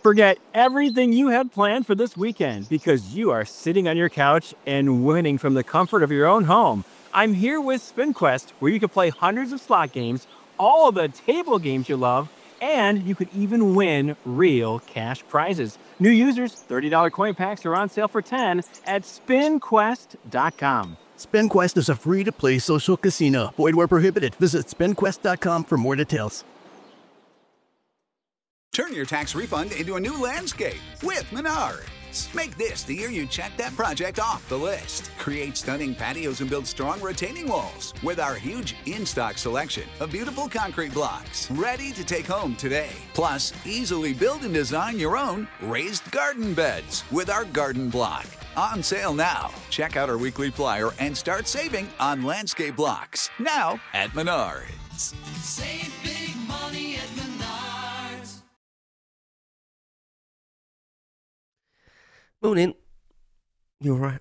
Forget everything you had planned for this weekend because you are sitting on your couch and winning from the comfort of your own home. I'm here with SpinQuest, where you can play hundreds of slot games, all of the table games you love, and you could even win real cash prizes. New users, $30 coin packs are on sale for $10 at spinquest.com. SpinQuest is a free-to-play social casino. Void where prohibited. Visit spinquest.com for more details. Turn your tax refund into a new landscape with Menards. Make this the year you check that project off the list. Create stunning patios and build strong retaining walls with our huge in-stock selection of beautiful concrete blocks ready to take home today. Plus, easily build and design your own raised garden beds with our garden block. On sale now. Check out our weekly flyer and start saving on landscape blocks. Now at Menards. Save big money at Menards. Morning. You alright?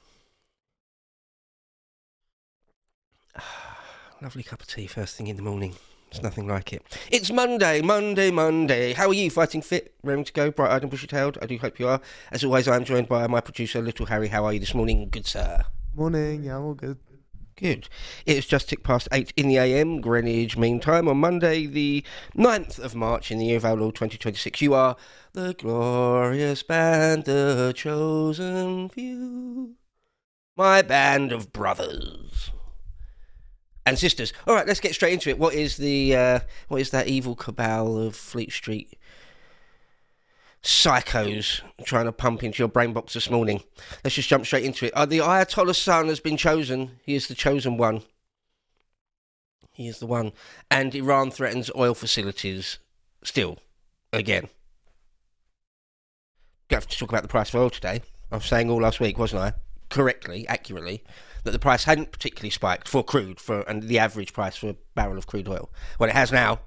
Lovely cup of tea first thing in the morning. There's nothing like it. It's Monday. How are you? Fighting fit? Ready to go? Bright-eyed and bushy-tailed? I do hope you are. As always, I am joined by my producer, Little Harry. How are you this morning? Good, sir. Morning. Yeah, I'm all good. Good. It's just ticked past 8 in the AM, Greenwich Mean Time, on Monday, the 9th of March, in the year of our Lord 2026. You are the glorious band, the chosen few, my band of brothers and sisters. All right, let's get straight into it. What is that evil cabal of Fleet Street psychos trying to pump into your brain box this morning? Let's just jump straight into it. The Ayatollah's son has been chosen. He is the chosen one. He is the one. And Iran threatens oil facilities still, again. Going to have to talk about the price of oil today. I was saying all last week, wasn't I? Correctly, accurately, that the price hadn't particularly spiked for crude, and the average price for a barrel of crude oil. Well, it has now.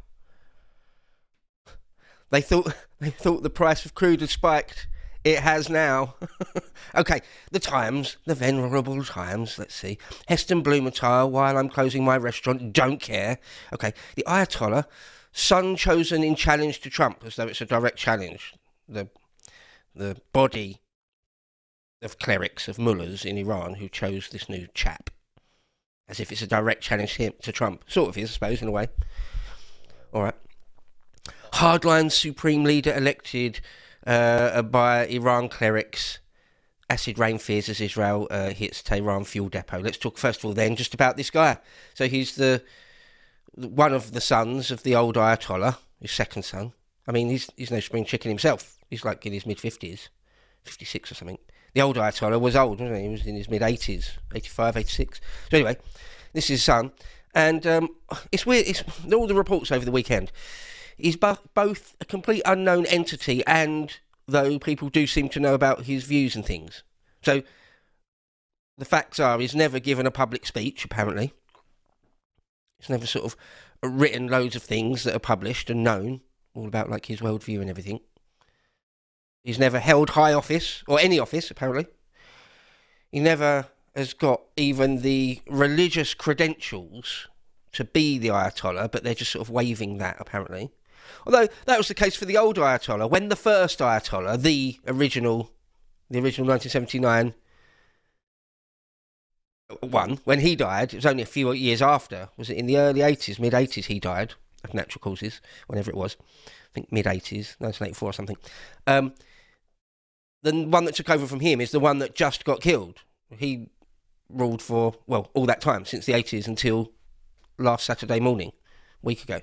They thought the price of crude had spiked. It has now. Okay, the Times, the venerable Times, let's see. Heston Blumenthal, while I'm closing my restaurant, don't care. Okay, the Ayatollah, son chosen in challenge to Trump, as though it's a direct challenge. The body of clerics, of mullahs in Iran who chose this new chap. As if it's a direct challenge to Trump. Sort of is, I suppose, in a way. All right. Hardline supreme leader elected by Iran clerics. Acid rain fears as Israel hits Tehran fuel depot. Let's talk first of all then just about this guy. So he's one of the sons of the old Ayatollah, his second son. I mean, he's no spring chicken himself. He's like in his mid-50s, 56 or something. The old Ayatollah was old, wasn't he? He was in his mid-80s, 85, 86. So anyway, this is his son. And it's weird. It's all the reports over the weekend. He's both a complete unknown entity and, though, people do seem to know about his views and things. So the facts are he's never given a public speech, apparently. He's never sort of written loads of things that are published and known, all about like his worldview and everything. He's never held high office, or any office, apparently. He never has got even the religious credentials to be the Ayatollah, but they're just sort of waving that, apparently. Although that was the case for the old Ayatollah. When the first Ayatollah, the original 1979 one, when he died, it was only a few years after. Was it in the early 80s, mid-80s he died of natural causes, whenever it was. I think mid-80s, 1984 or something. The one that took over from him is the one that just got killed. He ruled for, well, all that time, since the 80s until last Saturday morning, a week ago.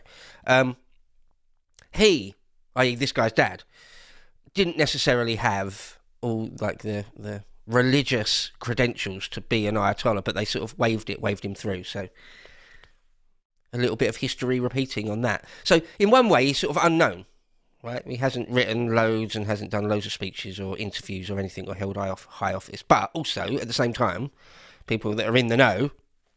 He, i.e. this guy's dad, didn't necessarily have all like the religious credentials to be an Ayatollah, but they sort of waved him through. So a little bit of history repeating on that. So in one way, he's sort of unknown, right? He hasn't written loads and hasn't done loads of speeches or interviews or anything or held high office. But also, at the same time, people that are in the know,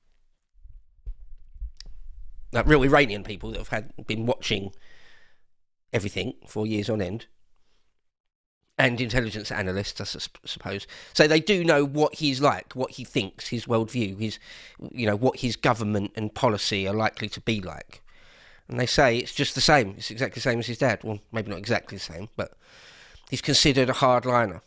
like real Iranian people that have been watching everything for years on end, and intelligence analysts, I suppose. So they do know what he's like, what he thinks, his worldview, what his government and policy are likely to be like. And they say it's just the same. It's exactly the same as his dad. Well, maybe not exactly the same, but he's considered a hardliner.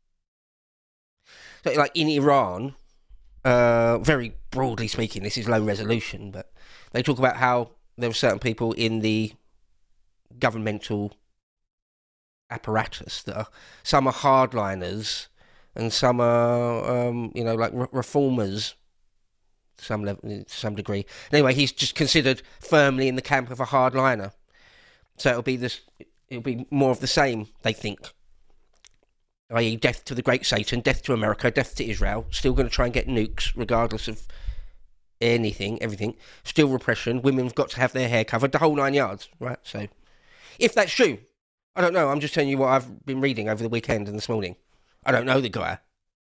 So, like in Iran, very broadly speaking, this is low resolution, but they talk about how there are certain people in the governmental apparatus that are, some are hardliners and some are, like reformers. Some level, to some degree. Anyway, he's just considered firmly in the camp of a hardliner. So it'll be more of the same, they think. I.e., death to the great Satan, death to America, death to Israel. Still going to try and get nukes, regardless of anything, everything. Still repression. Women have got to have their hair covered, the whole 9 yards, right? So, if that's true, I don't know. I'm just telling you what I've been reading over the weekend and this morning. I don't know the guy.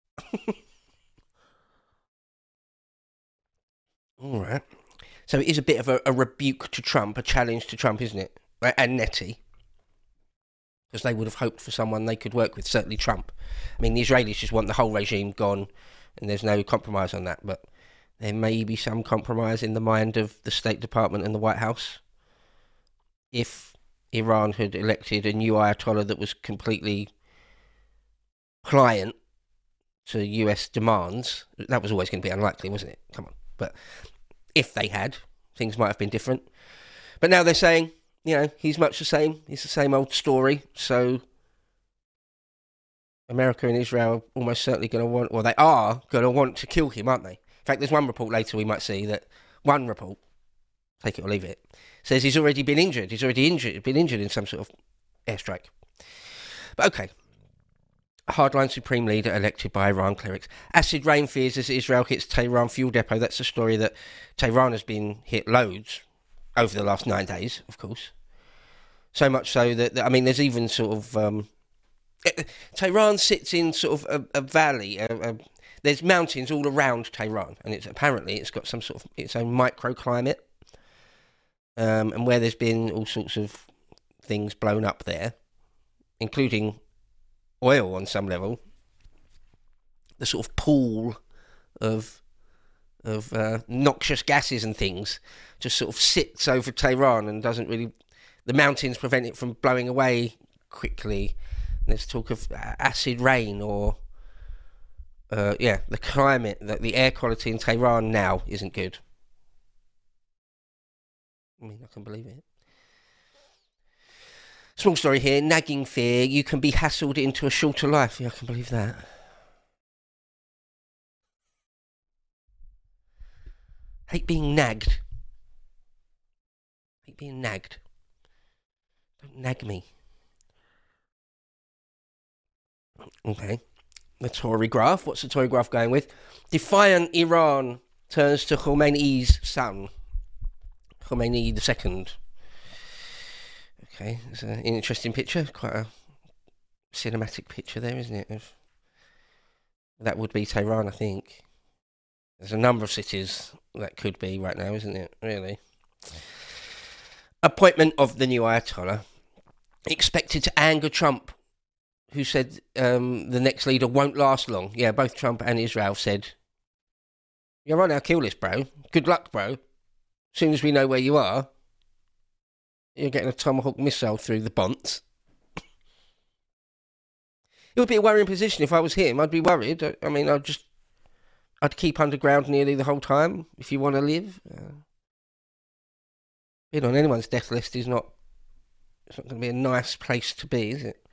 All right. So it is a bit of a rebuke to Trump, a challenge to Trump, isn't it? And Nettie. Because they would have hoped for someone they could work with, certainly Trump. I mean, the Israelis just want the whole regime gone, and there's no compromise on that. But there may be some compromise in the mind of the State Department and the White House. If Iran had elected a new Ayatollah that was completely pliant to US demands, that was always going to be unlikely, wasn't it? Come on. But if they had, things might have been different. But now they're saying, he's much the same. It's the same old story. So America and Israel are almost certainly going to want, or they are going to want to kill him, aren't they? In fact, there's one report later we might see that one report, take it or leave it, says he's already been injured. He's already been injured in some sort of airstrike. But okay. Hardline Supreme Leader elected by Iran clerics. Acid rain fears as Israel hits Tehran fuel depot. That's a story that Tehran has been hit loads over the last 9 days, of course. So much so that there's even sort of... Tehran sits in sort of a valley. There's mountains all around Tehran, and it's got some sort of its own microclimate. And where there's been all sorts of things blown up there, including oil on some level, the sort of pool of noxious gases and things just sort of sits over Tehran and doesn't really... The mountains prevent it from blowing away quickly. There's talk of acid rain or... the climate, the air quality in Tehran now isn't good. I mean, I can believe it. Small story here, nagging fear, you can be hassled into a shorter life. Yeah, I can believe that. Hate being nagged. Hate being nagged. Don't nag me. Okay. The Tory graph. What's the Tory graph going with? Defiant Iran turns to Khomeini's son. Khomeini II. Okay, it's an interesting picture. Quite a cinematic picture there, isn't it? That would be Tehran, I think. There's a number of cities that could be right now, isn't it? Really. Appointment of the new Ayatollah. Expected to anger Trump, who said the next leader won't last long. Yeah, both Trump and Israel said, "You're right now, kill this, bro. Good luck, bro. As soon as we know where you are, you're getting a Tomahawk missile through the bonds." It would be a worrying position if I was him. I'd be worried. I mean, I'd keep underground nearly the whole time if you want to live. Being on anyone's death list it's not going to be a nice place to be, is it?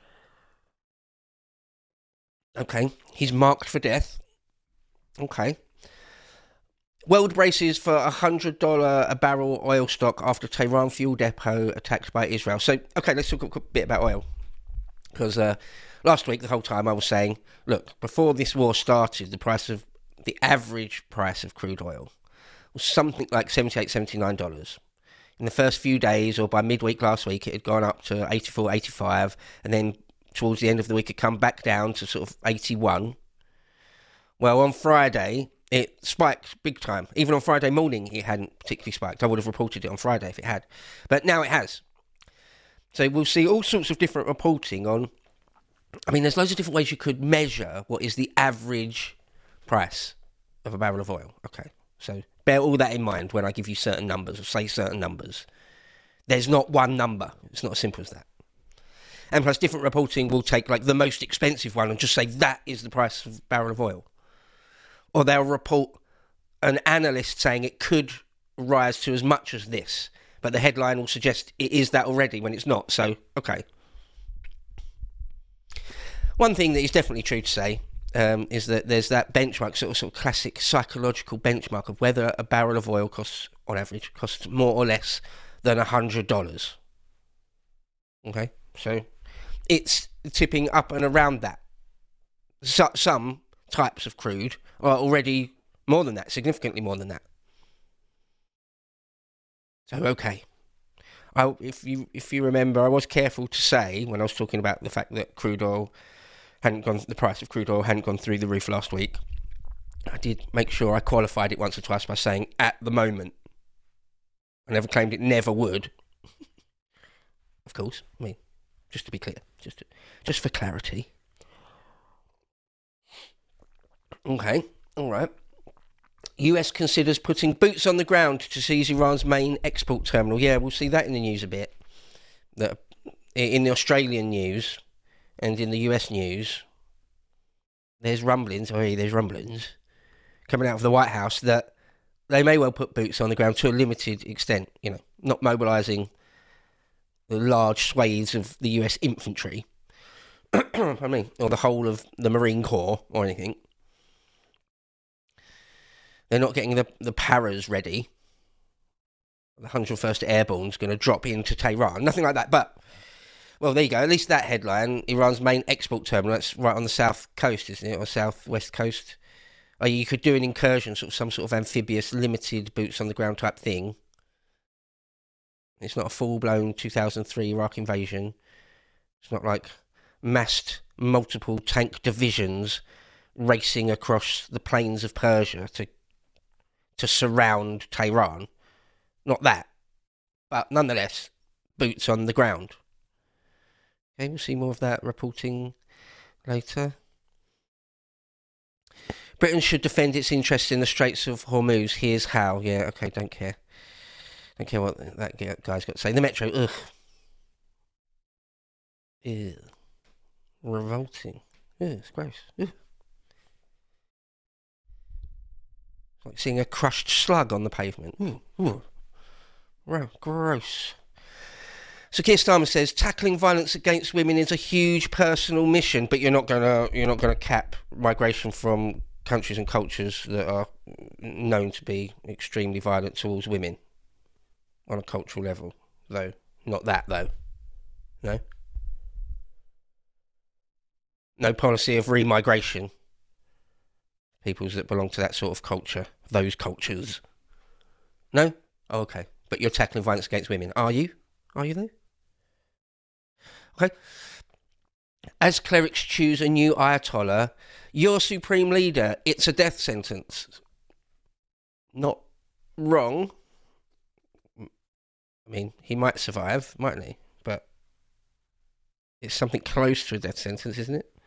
Okay, he's marked for death. Okay. World braces for $100 a barrel oil stock after Tehran fuel depot attacked by Israel. So, okay, let's talk a bit about oil. Because last week, the whole time I was saying, look, before this war started, the average price of crude oil was something like $78, $79. In the first few days, or by midweek last week, it had gone up to 84, 85, and then towards the end of the week, it come back down to sort of 81. Well, on Friday, it spiked big time. Even on Friday morning, it hadn't particularly spiked. I would have reported it on Friday if it had. But now it has. So we'll see all sorts of different reporting on... I mean, there's loads of different ways you could measure what is the average price of a barrel of oil. Okay, so bear all that in mind when I give you certain numbers, or say certain numbers. There's not one number. It's not as simple as that. And plus, different reporting will take like the most expensive one and just say that is the price of a barrel of oil. Or they'll report an analyst saying it could rise to as much as this, but the headline will suggest it is that already when it's not. So, okay. One thing that is definitely true to say is that there's that benchmark, sort of classic psychological benchmark of whether a barrel of oil costs, on average, costs more or less than $100. Okay, so it's tipping up and around that. Some types of crude are already more than that, significantly more than that. So, okay. If you remember, I was careful to say when I was talking about the fact that crude oil the price of crude oil hadn't gone through the roof last week. I did make sure I qualified it once or twice by saying at the moment. I never claimed it never would. Of course, I mean, just to be clear, just for clarity. Okay, all right. US considers putting boots on the ground to seize Iran's main export terminal. Yeah, we'll see that in the news a bit. In the Australian news and in the US news, there's rumblings coming out of the White House that they may well put boots on the ground to a limited extent, not mobilising the large swathes of the US infantry, or the whole of the Marine Corps or anything. They're not getting the paras ready. The 101st Airborne's going to drop into Tehran. Nothing like that, but well, there you go. At least that headline, Iran's main export terminal, that's right on the south coast, isn't it? Or southwest coast. You could do an incursion, some sort of amphibious, limited boots-on-the-ground type thing. It's not a full-blown 2003 Iraq invasion. It's not like massed multiple tank divisions racing across the plains of Persia to surround Tehran. Not that. But nonetheless, boots on the ground. Okay, we'll see more of that reporting later. Britain should defend its interests in the Straits of Hormuz. Here's how. Yeah, okay, don't care. Don't care what that guy's got to say. The Metro, ugh. Ew. Revolting. Ugh, it's gross. Ugh. It's like seeing a crushed slug on the pavement. Ugh. Gross. So Keir Starmer says tackling violence against women is a huge personal mission, but you're not gonna cap migration from countries and cultures that are known to be extremely violent towards women on a cultural level, though. Not that, though. No? No policy of remigration. Peoples that belong to that sort of culture. Those cultures. No? Oh, okay. But you're tackling violence against women. Are you? Are you, though? Okay. As clerics choose a new Ayatollah, your supreme leader, it's a death sentence. Not wrong. I mean, he might survive, mightn't he? But it's something close to a death sentence, isn't it?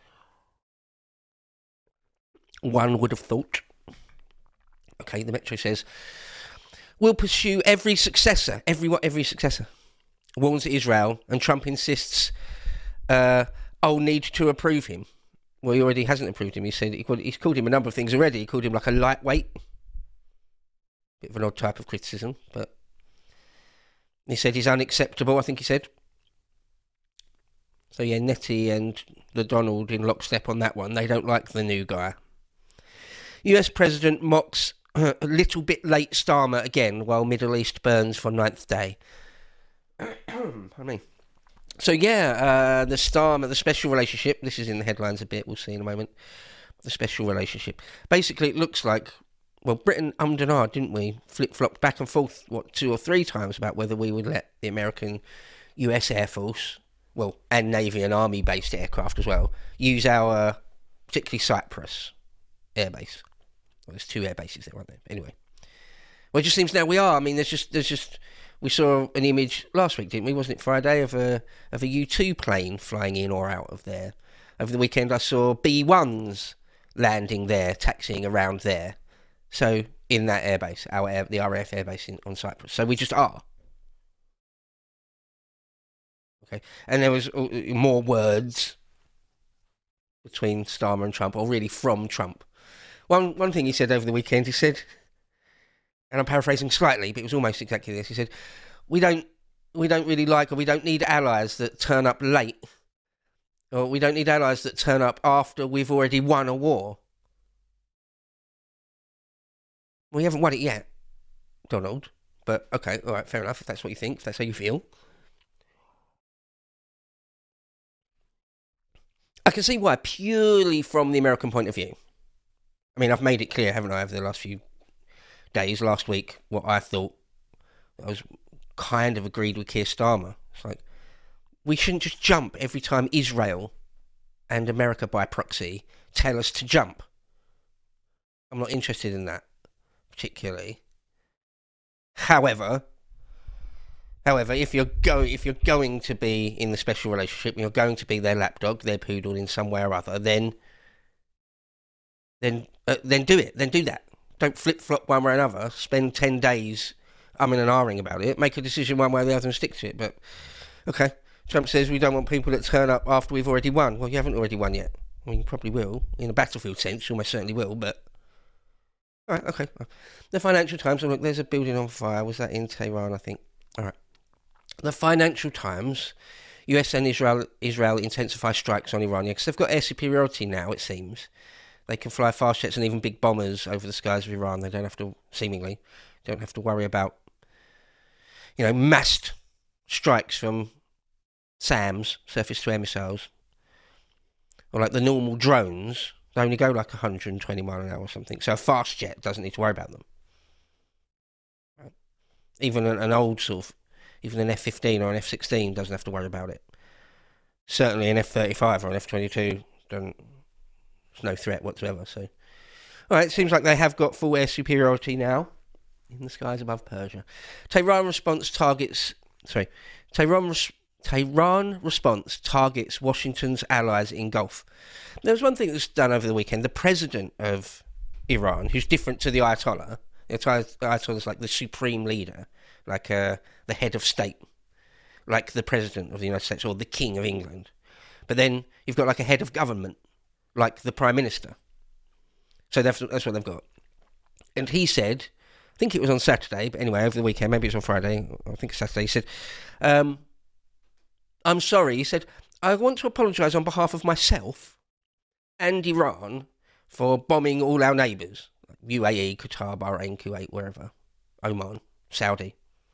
One would have thought. Okay, the Metro says, we'll pursue every successor. Every successor. Warns Israel, and Trump insists I'll need to approve him. Well, he already hasn't approved him. He's called him a number of things already. He called him like a lightweight. Bit of an odd type of criticism, but he said he's unacceptable, I think he said. So yeah, Nettie and the Donald in lockstep on that one. They don't like the new guy. US President mocks a little bit late Starmer again while Middle East burns for 9th day. I mean, so yeah, the Starmer, the special relationship, this is in the headlines a bit, we'll see in a moment, the special relationship. Basically, it looks like, well, Britain ummed and ahed, didn't we? Flip-flopped back and forth, 2 or 3 times about whether we would let the American US Air Force, well, and Navy and Army-based aircraft as well, use our, particularly Cyprus, airbase. Well, there's 2 air bases there, aren't there? Anyway. Well, it just seems now we are. I mean, there's just... We saw an image last week, didn't we? Wasn't it Friday of a U-2 plane flying in or out of there? Over the weekend, I saw B-1s landing there, taxiing around there. So in that airbase, the RAF airbase on Cyprus. So we just are. Okay, and there was more words between Starmer and Trump, or really from Trump. One thing he said over the weekend, he said, and I'm paraphrasing slightly, but it was almost exactly this. He said, "We don't really like, or we don't need allies that turn up late, or we don't need allies that turn up after we've already won a war." We haven't won it yet, Donald. But okay, all right, fair enough. If that's what you think, if that's how you feel. I can see why, purely from the American point of view. I mean, I've made it clear, haven't I, over the last few days, last week, what I thought. I was kind of agreed with Keir Starmer. It's like, we shouldn't just jump every time Israel and America by proxy tell us to jump. I'm not interested in that, particularly. However, if you're going to be in the special relationship, you're going to be their lapdog, their poodle in some way or other, then do it. Then do that. Don't flip flop one way or another. Spend 10 days umming and ahhing about it. Make a decision one way or the other and stick to it. But okay, Trump says we don't want people that turn up after we've already won. Well, you haven't already won yet. I mean, you probably will in a battlefield sense. You almost certainly will, but. All right, okay. The Financial Times, oh look, there's a building on fire. Was that in Tehran, I think? All right. The Financial Times, US and Israel intensify strikes on Iran. Yeah, because they've got air superiority now, it seems. They can fly fast jets and even big bombers over the skies of Iran. They don't have to, seemingly, worry about, massed strikes from SAMs, surface-to-air missiles. Or like the normal drones. They only go like 120 mile an hour or something. So a fast jet doesn't need to worry about them. Right. Even an old even an F-15 or an F-16 doesn't have to worry about it. Certainly an F-35 or an F-22 there's no threat whatsoever. So, all right, it seems like they have got full air superiority now in the skies above Persia. Tehran response targets Washington's allies in Gulf. There was one thing that was done over the weekend. The president of Iran, who's different to the Ayatollah, the Ayatollah's like the supreme leader, like the head of state, like the president of the United States or the king of England. But then you've got like a head of government, like the prime minister. So that's what they've got. And he said, I think it was on Saturday, but anyway, over the weekend, maybe it was on Friday, I think it's Saturday, he said, I'm sorry, he said, I want to apologise on behalf of myself and Iran for bombing all our neighbours. UAE, Qatar, Bahrain, Kuwait, wherever. Oman, Saudi.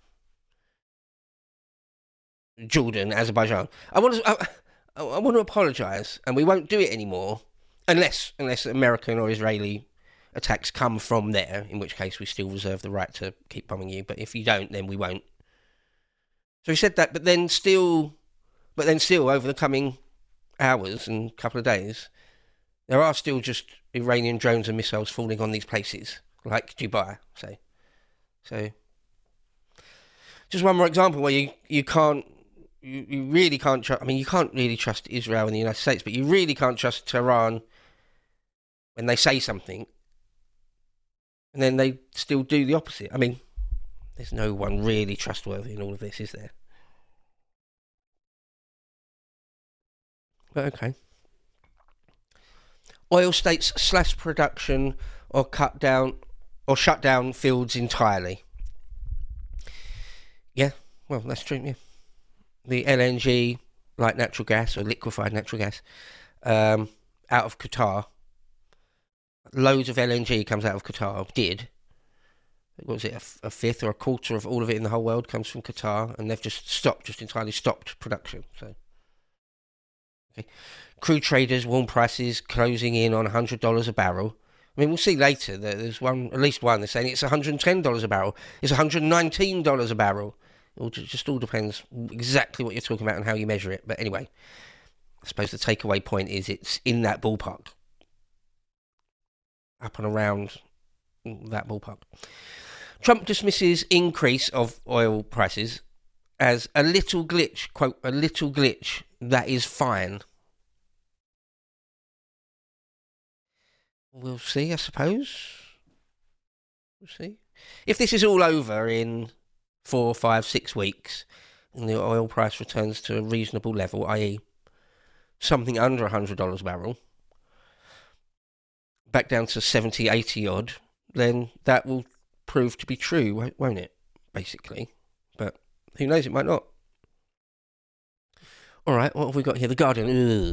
Jordan, Azerbaijan. I want to apologise, and we won't do it anymore unless American or Israeli attacks come from there, in which case we still reserve the right to keep bombing you. But if you don't, then we won't. So he said that, but then still, over the coming hours and couple of days, there are still just Iranian drones and missiles falling on these places, like Dubai, say. So, just one more example where you really can't trust, I mean, you can't really trust Israel and the United States, but you really can't trust Tehran when they say something, and then they still do the opposite. I mean, there's no one really trustworthy in all of this, is there? But okay. Oil states slash production or shut down fields entirely. Yeah, well, that's true, yeah. The LNG, like natural gas or liquefied natural gas, out of Qatar. Loads of LNG comes out of Qatar, what was it, a fifth or a quarter of all of it in the whole world comes from Qatar, and they've just entirely stopped production, so. Okay. Crude traders warn prices closing in on $100 a barrel. I mean, we'll see later that there's at least one, they're saying it's $110 a barrel, it's $119 a barrel. It just all depends exactly what you're talking about and how you measure it. But anyway, I suppose the takeaway point is it's in that ballpark. Up and around that ballpark. Trump dismisses increase of oil prices as a little glitch, quote, a little glitch, that is fine. We'll see, I suppose. We'll see. If this is all over in 4, 5, 6 weeks, and the oil price returns to a reasonable level, i.e. something under $100 a barrel, back down to 70, 80 odd, then that will prove to be true, won't it? Basically. But who knows, it might not. All right, what have we got here? The Guardian.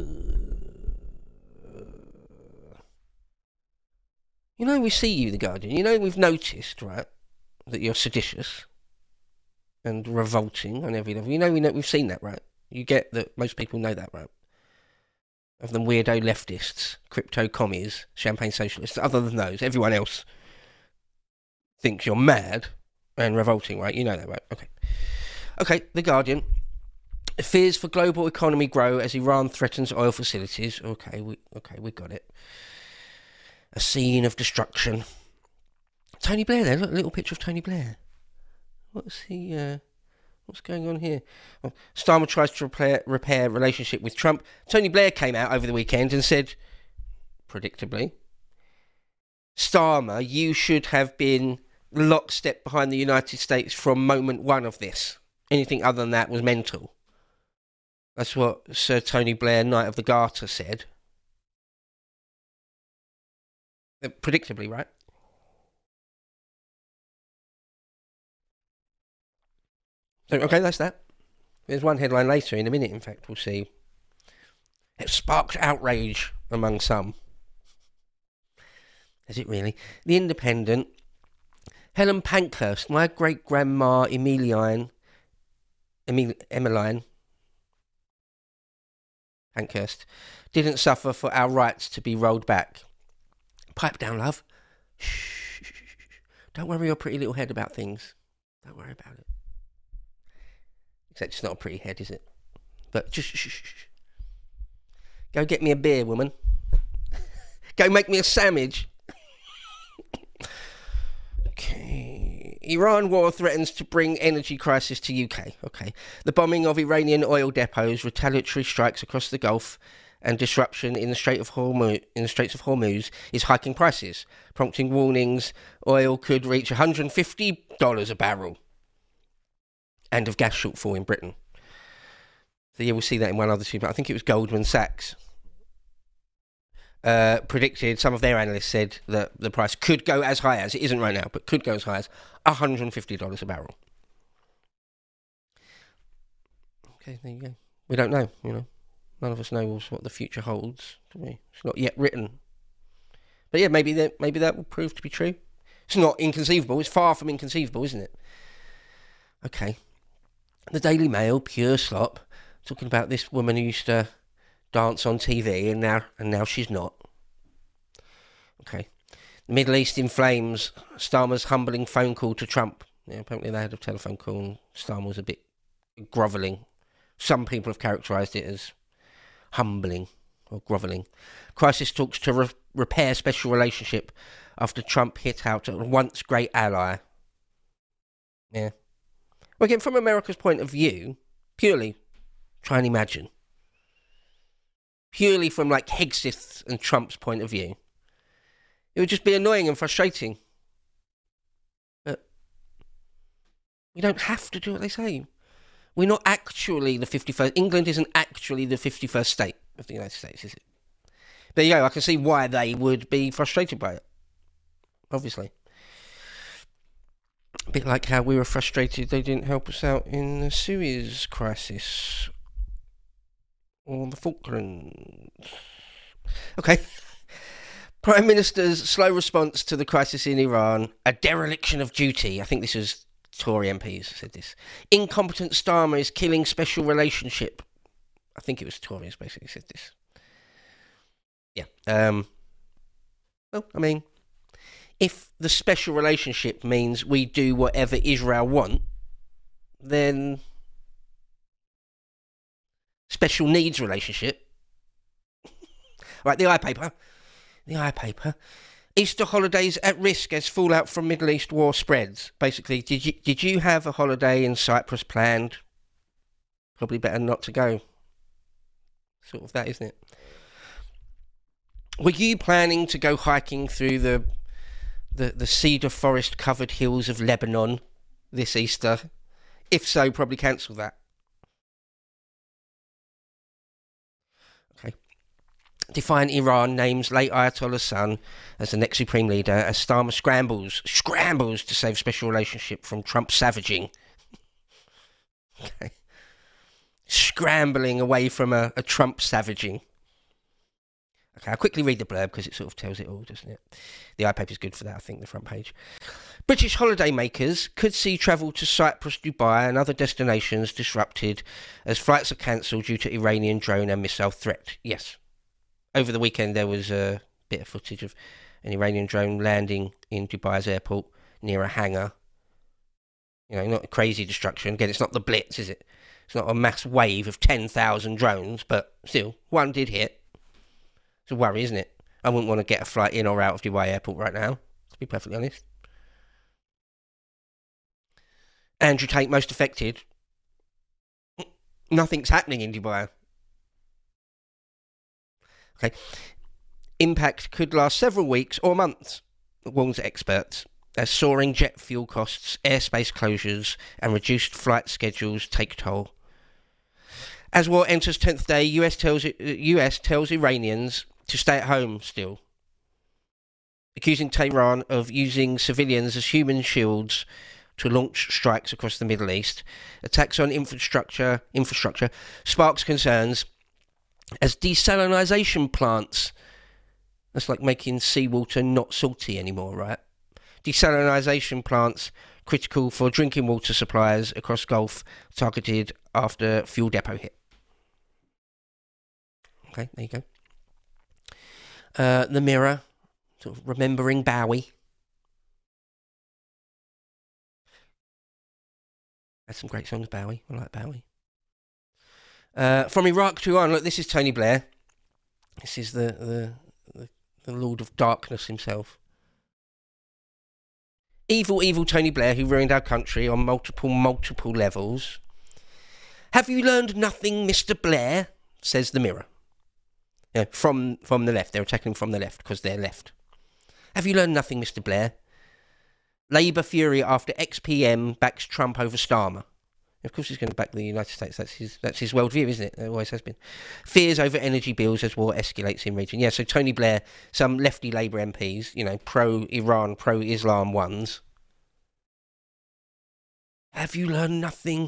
You know, we see you, The Guardian. You know, we've noticed, right, that you're seditious and revolting on every level. You know, we've seen that, right? You get that most people know that, right? Of them weirdo leftists, crypto commies, champagne socialists. Other than those, everyone else thinks you're mad and revolting, right? You know that, right? Okay, The Guardian. Fears for global economy grow as Iran threatens oil facilities. Okay, we got it. A scene of destruction. Tony Blair there. Look, a little picture of Tony Blair. What's going on here? Well, Starmer tries to repair relationship with Trump. Tony Blair came out over the weekend and said, predictably, Starmer, you should have been lockstep behind the United States from moment one of this. Anything other than that was mental. That's what Sir Tony Blair, Knight of the Garter, said. Predictably, right? So, okay, that's that. There's one headline later, in a minute, in fact, we'll see. It sparked outrage among some. Has it really? The Independent. Helen Pankhurst, my great-grandma Emmeline Pankhurst, didn't suffer for our rights to be rolled back. Pipe down, love. Shh. Don't worry your pretty little head about things. Don't worry about it. Except it's not a pretty head, is it? But just shh. Go get me a beer, woman. Go make me a sandwich. Okay. Iran war threatens to bring energy crisis to UK. Okay. The bombing of Iranian oil depots, retaliatory strikes across the Gulf, and disruption in the Straits of Hormuz is hiking prices, prompting warnings oil could reach $150 a barrel, and of gas shortfall in Britain. So yeah, we'll see that in one other two, but I think it was Goldman Sachs predicted, some of their analysts said that the price could go as high as, it isn't right now, but could go as high as $150 a barrel. Okay, there you go. We don't know, you know. None of us knows what the future holds, do we? It's not yet written. But yeah, maybe that will prove to be true. It's not inconceivable. It's far from inconceivable, isn't it? Okay. The Daily Mail, pure slop, talking about this woman who used to dance on TV and now she's not. Okay. The Middle East in flames. Starmer's humbling phone call to Trump. Yeah, apparently they had a telephone call and Starmer was a bit grovelling. Some people have characterised it as humbling or grovelling. Crisis talks to repair special relationship after Trump hit out at a once great ally. Yeah. Well, again, from America's point of view, purely try and imagine. Purely from like Hegseth and Trump's point of view, it would just be annoying and frustrating. But we don't have to do what they say. We're not actually the 51st... England isn't actually the 51st state of the United States, is it? There you go, I can see why they would be frustrated by it. Obviously. A bit like how we were frustrated they didn't help us out in the Suez crisis. Or the Falklands. Okay. Prime Minister's slow response to the crisis in Iran. A dereliction of duty. I think this was... Tory MPs said this. Incompetent Starmer is killing special relationship. I think it was Tories basically said this. Yeah. Well, I mean, if the special relationship means we do whatever Israel want, then special needs relationship. Right, the iPaper. Easter holidays at risk as fallout from Middle East war spreads. Basically, did you have a holiday in Cyprus planned? Probably better not to go. Sort of that, isn't it? Were you planning to go hiking through the cedar forest covered hills of Lebanon this Easter? If so, probably cancel that. Defiant Iran names late Ayatollah's son as the next supreme leader as Starmer scrambles to save special relationship from Trump savaging. Okay. Scrambling away from a Trump savaging. Okay, I'll quickly read the blurb because it sort of tells it all, doesn't it? The iPaper is good for that, I think, the front page. British holidaymakers could see travel to Cyprus, Dubai and other destinations disrupted as flights are cancelled due to Iranian drone and missile threat. Yes. Over the weekend there was a bit of footage of an Iranian drone landing in Dubai's airport near a hangar. You know, not crazy destruction. Again, it's not the Blitz, is it? It's not a mass wave of 10,000 drones, but still, one did hit. It's a worry, isn't it? I wouldn't want to get a flight in or out of Dubai airport right now, to be perfectly honest. Andrew Tate most affected. Nothing's happening in Dubai. Okay. Impact could last several weeks or months, warns experts, as soaring jet fuel costs, airspace closures and reduced flight schedules take toll. As war enters 10th day, US tells Iranians to stay at home still, accusing Tehran of using civilians as human shields to launch strikes across the Middle East. Attacks on infrastructure sparks concerns as desalinization plants, that's like making seawater not salty anymore, right? Desalinization plants critical for drinking water supplies across Gulf targeted after fuel depot hit. Okay, there you go. The Mirror, sort of remembering Bowie. Had some great songs, Bowie. I like Bowie. From Iraq to Iran, look, this is Tony Blair. This is the Lord of Darkness himself. Evil Tony Blair, who ruined our country on multiple levels. Have you learned nothing, Mr. Blair? Says the Mirror. Yeah, from the left. They're attacking from the left because they're left. Have you learned nothing, Mr. Blair? Labour fury after ex-PM backs Trump over Starmer. Of course he's going to back the United States. That's his worldview, isn't it? It always has been. Fears over energy bills as war escalates in region. Yeah, so Tony Blair, some lefty Labour MPs, you know, pro-Iran, pro-Islam ones. Have you learned nothing?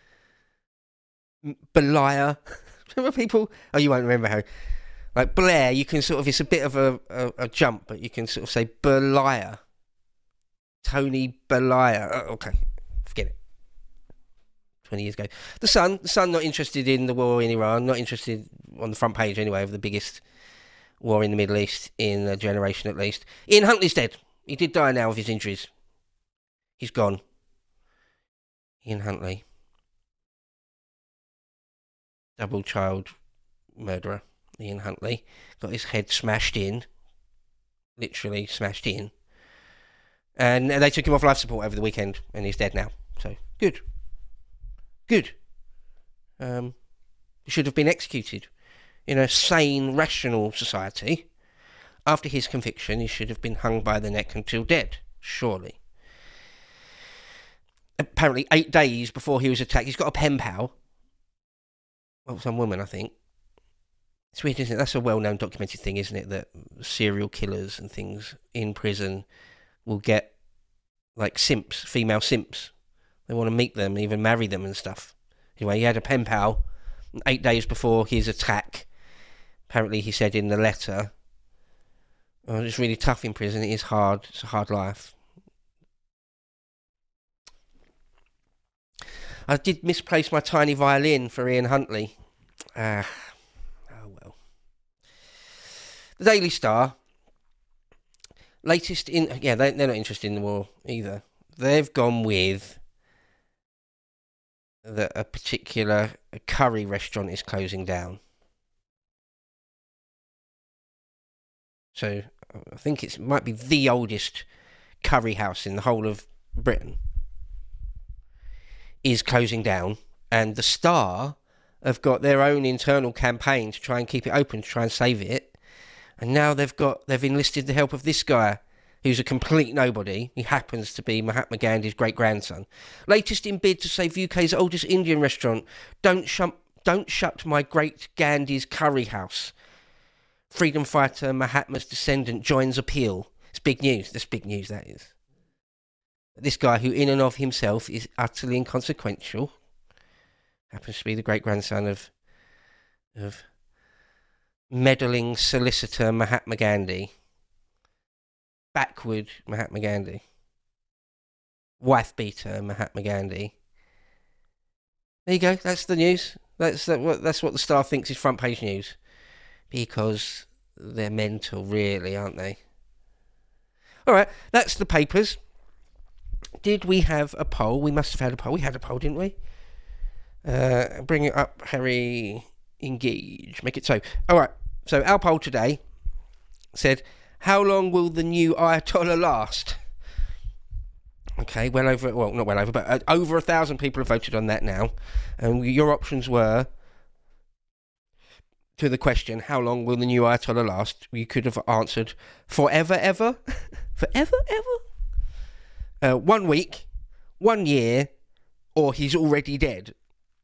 Beliar. Remember people? Oh, you won't remember how. Like Blair, you can sort of, it's a bit of a jump, but you can sort of say Beliar. Tony Beliar. Oh, okay, forget it. 20 years ago. The Sun not interested in the war in Iran, not interested on the front page anyway of the biggest war in the Middle East in a generation at least. Ian Huntley's dead. He did die now of his injuries. He's gone. Ian Huntley. Double child murderer. Ian Huntley. Got his head smashed in. Literally smashed in. And they took him off life support over the weekend and he's dead now. So, good. Good. He should have been executed. In a sane, rational society, after his conviction, he should have been hung by the neck until dead, surely. Apparently, 8 days before he was attacked, he's got a pen pal. Well, some woman, I think. It's weird, isn't it? That's a well-known documented thing, isn't it? That serial killers and things in prison will get, like, simps, female simps. They want to meet them, even marry them and stuff. Anyway, he had a pen pal 8 days before his attack. Apparently, he said in the letter, oh, it's really tough in prison. It is hard. It's a hard life. I did misplace my tiny violin for Ian Huntley. Oh, well. The Daily Star. Latest in... Yeah, they're not interested in the war either. They've gone with... that a particular curry restaurant is closing down. So I think it might be the oldest curry house in the whole of Britain is closing down, and the Star have got their own internal campaign to try and keep it open, to try and save it. And now they've enlisted the help of this guy who's a complete nobody. He happens to be Mahatma Gandhi's great-grandson. Latest in bid to save UK's oldest Indian restaurant, Don't Shut My Great Gandhi's Curry House. freedom fighter Mahatma's descendant joins appeal. It's big news. That's big news, that is. This guy, who in and of himself is utterly inconsequential, happens to be the great-grandson of meddling solicitor Mahatma Gandhi. Backward Mahatma Gandhi. Wife-beater Mahatma Gandhi. There you go. That's the news. That's what the Star thinks is front page news. Because they're mental, really, aren't they? All right, that's the papers. Did we have a poll? We must have had a poll. We had a poll, didn't we? Bring it up, Harry. Engage. Make it so. All right. So our poll today said, how long will the new Ayatollah last? Okay, not well over, but over 1,000 people have voted on that now. And your options were, to the question, how long will the new Ayatollah last? You could have answered, forever, ever? Forever, ever? 1 week, 1 year, or he's already dead.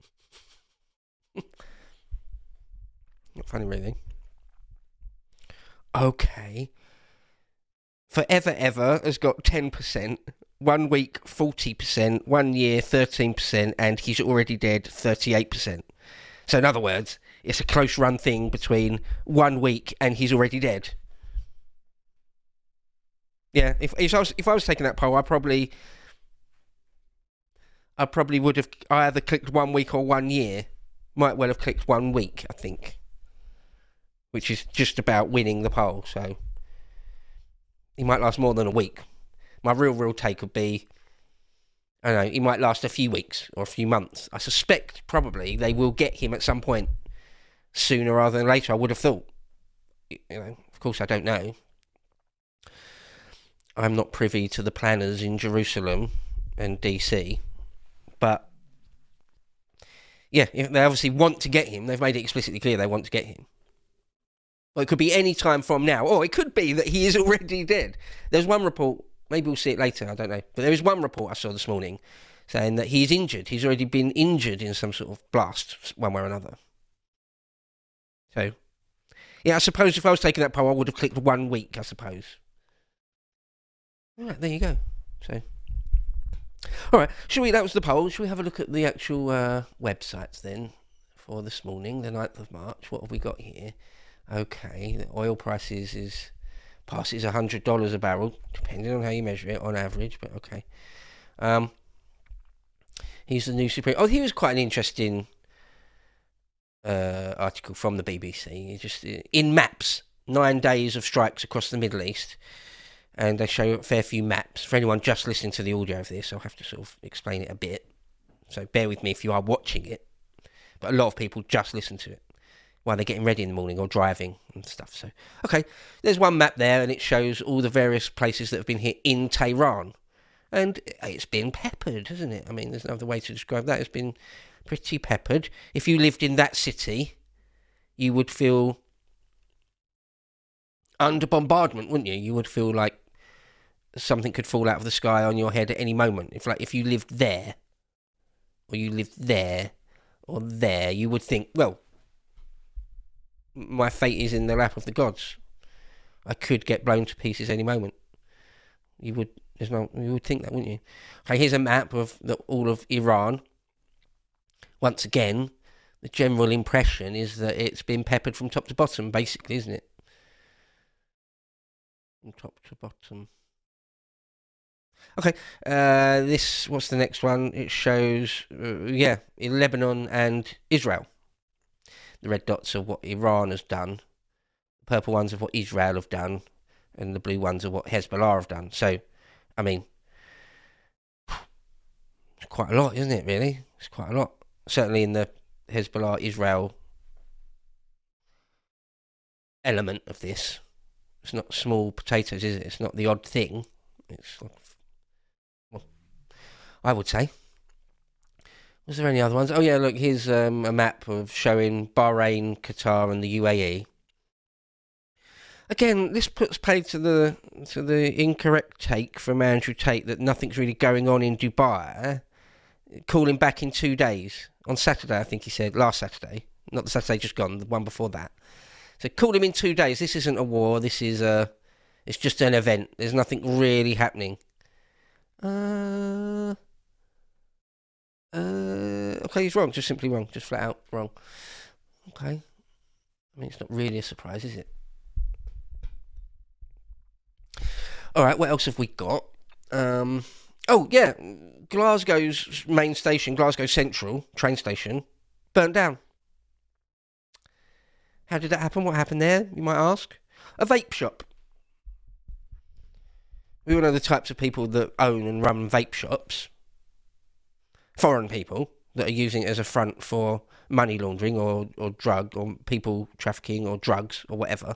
Not funny, really. Okay. Forever, ever has got 10%. 1 week, 40%. 1 year, 13%. And he's already dead, 38%. So in other words, it's a close run thing between 1 week and he's already dead. Yeah, if I was taking that poll, I probably would have either clicked 1 week or 1 year. Might well have clicked 1 week, I think. Which is just about winning the poll, so he might last more than a week. My real take would be, I don't know, he might last a few weeks or a few months. I suspect probably they will get him at some point sooner rather than later, I would have thought. Of course I don't know. I'm not privy to the planners in Jerusalem and DC, but yeah, they obviously want to get him. They've made it explicitly clear they want to get him. Well, it could be any time from now, or it could be that he is already dead. There's one report, maybe we'll see it later, I don't know, but there is one report I saw this morning saying that he's injured. He's already been injured in some sort of blast, one way or another. So, yeah, I suppose if I was taking that poll, I would have clicked 1 week, I suppose. All right, there you go. So, all right, that was the poll. Shall we have a look at the actual websites then for this morning, the 9th of March? What have we got here? Okay, the oil prices passes $100 a barrel, depending on how you measure it, on average, but okay. He's the new Supreme... Oh, here's quite an interesting article from the BBC. Just in maps, 9 days of strikes across the Middle East, and they show a fair few maps. For anyone just listening to the audio of this, I'll have to sort of explain it a bit, so bear with me if you are watching it, but a lot of people just listen to it while they're getting ready in the morning or driving and stuff. So, okay, there's one map there, and it shows all the various places that have been hit in Tehran. And it's been peppered, hasn't it? I mean, there's no other way to describe that. It's been pretty peppered. If you lived in that city, you would feel under bombardment, wouldn't you? You would feel like something could fall out of the sky on your head at any moment. If you lived there, or you lived there, or there, you would think, well, my fate is in the lap of the gods. I could get blown to pieces any moment. You would think that, wouldn't you? Okay, here's a map of all of Iran. Once again, the general impression is that it's been peppered from top to bottom, basically, isn't it? From top to bottom. Okay, what's the next one? It shows, in Lebanon and Israel. The red dots are what Iran has done. The purple ones are what Israel have done. And the blue ones are what Hezbollah have done. So, I mean, it's quite a lot, isn't it, really? It's quite a lot. Certainly in the Hezbollah-Israel element of this. It's not small potatoes, is it? It's not the odd thing. It's like, well, I would say. Was there any other ones? Oh yeah, look, here's a map of showing Bahrain, Qatar and the UAE. Again, this puts paid to the incorrect take from Andrew Tate that nothing's really going on in Dubai. Calling back in 2 days. On Saturday, I think he said, last Saturday. Not the Saturday just gone, the one before that. So call him in 2 days. This isn't a war. This is it's just an event. There's nothing really happening. Okay, he's wrong. Just simply wrong. Just flat out wrong. Okay. I mean, it's not really a surprise, is it? All right, what else have we got? Oh, yeah. Glasgow's main station, Glasgow Central train station, burnt down. How did that happen? What happened there, you might ask? A vape shop. We all know the types of people that own and run vape shops. Foreign people that are using it as a front for money laundering or drug or people trafficking or drugs or whatever.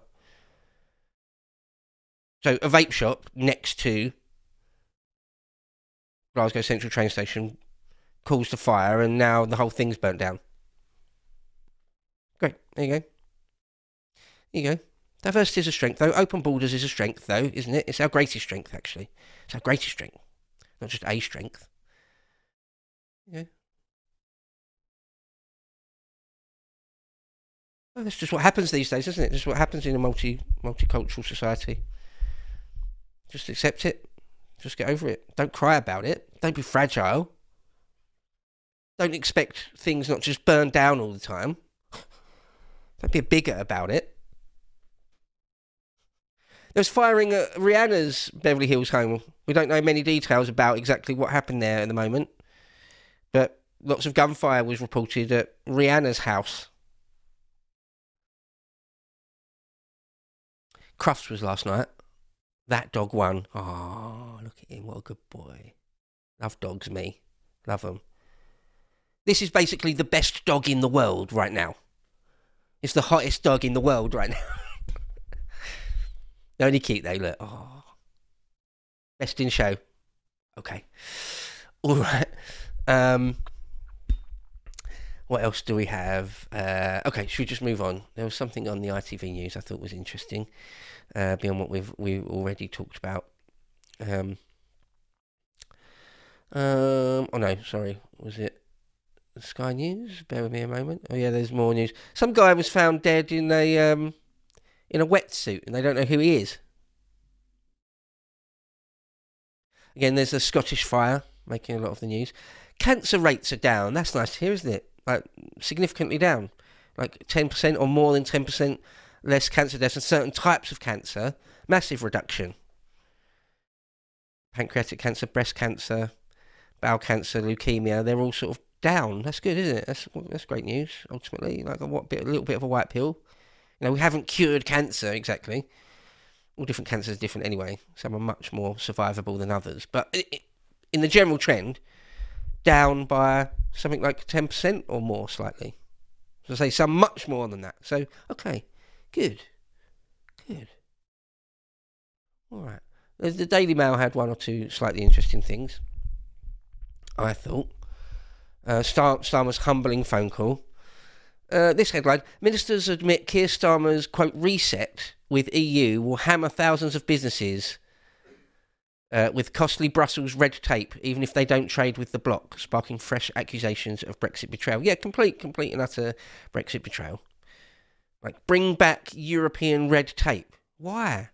So a vape shop next to Glasgow Central train station caused a fire, and now the whole thing's burnt down. Great. There you go. There you go. Diversity is a strength, though. Open borders is a strength, though, isn't it? It's our greatest strength, actually. It's our greatest strength. Not just a strength. Yeah. Well, that's just what happens these days, isn't it? Just what happens in a multicultural society. Just accept it. Just get over it. Don't cry about it. Don't be fragile. Don't expect things not just burn down all the time. Don't be a bigot about it. There's firing at Rihanna's Beverly Hills home. We don't know many details about exactly what happened there at the moment. But lots of gunfire was reported at Rihanna's house. Crufts was last night. That dog won. Oh, look at him. What a good boy. Love dogs, me. Love them. This is basically the best dog in the world right now. It's the hottest dog in the world right now. Only cute though, look. Oh. Best in show. Okay. All right. What else do we have? Okay, should we just move on? There was something on the ITV news I thought was interesting, beyond what we've already talked about. Oh no, sorry, was it Sky News? Bear with me a moment. Oh yeah, there's more news. Some guy was found dead in a wetsuit, and they don't know who he is. Again, there's a Scottish fire making a lot of the news. Cancer rates are down. That's nice to hear, isn't it? Like, significantly down. Like 10% or more than 10% less cancer deaths, and certain types of cancer, massive reduction. Pancreatic cancer, breast cancer, bowel cancer, leukemia, they're all sort of down. That's good, isn't it? That's great news, ultimately. Like a little bit of a white pill. You know, we haven't cured cancer, exactly. All different cancers are different anyway. Some are much more survivable than others. But in the general trend, down by something like 10% or more slightly. So I say some much more than that. So, okay, good. All right. The Daily Mail had one or two slightly interesting things, I thought. Starmer's humbling phone call. This headline, ministers admit Keir Starmer's, quote, reset with EU will hammer thousands of businesses with costly Brussels red tape, even if they don't trade with the bloc, sparking fresh accusations of Brexit betrayal. Yeah, complete and utter Brexit betrayal. Like, bring back European red tape. Why?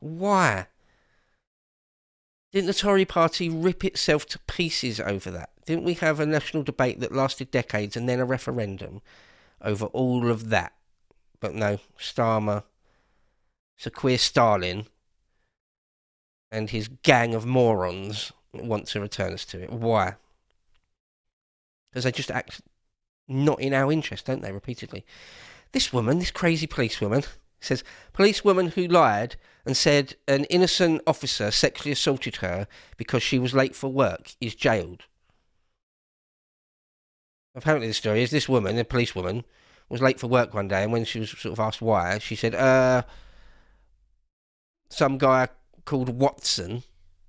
Didn't the Tory party rip itself to pieces over that? Didn't we have a national debate that lasted decades and then a referendum over all of that? But no, Starmer, Sir Queer Stalin, and his gang of morons want to return us to it. Why? Because they just act not in our interest, don't they, repeatedly? This woman, this crazy policewoman, says, policewoman who lied and said an innocent officer sexually assaulted her because she was late for work is jailed. Apparently the story is this woman, a policewoman, was late for work one day, and when she was sort of asked why, she said, some guy called Watson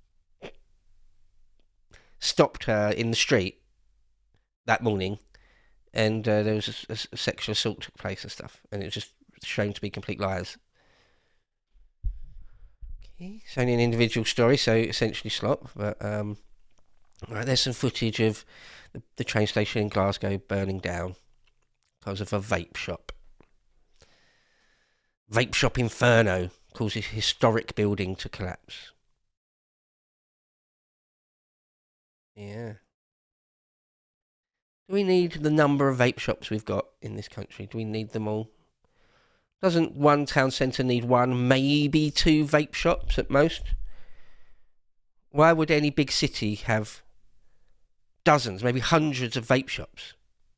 stopped her in the street that morning, and there was a sexual assault took place and stuff, and it was just shown to be complete lies. Okay, it's only an individual story, so essentially slop, but right, there's some footage of the train station in Glasgow burning down because of a vape shop. Vape shop inferno causes historic building to collapse. Yeah. Do we need the number of vape shops we've got in this country? Do we need them all? Doesn't one town centre need one, maybe two vape shops at most? Why would any big city have dozens, maybe hundreds of vape shops?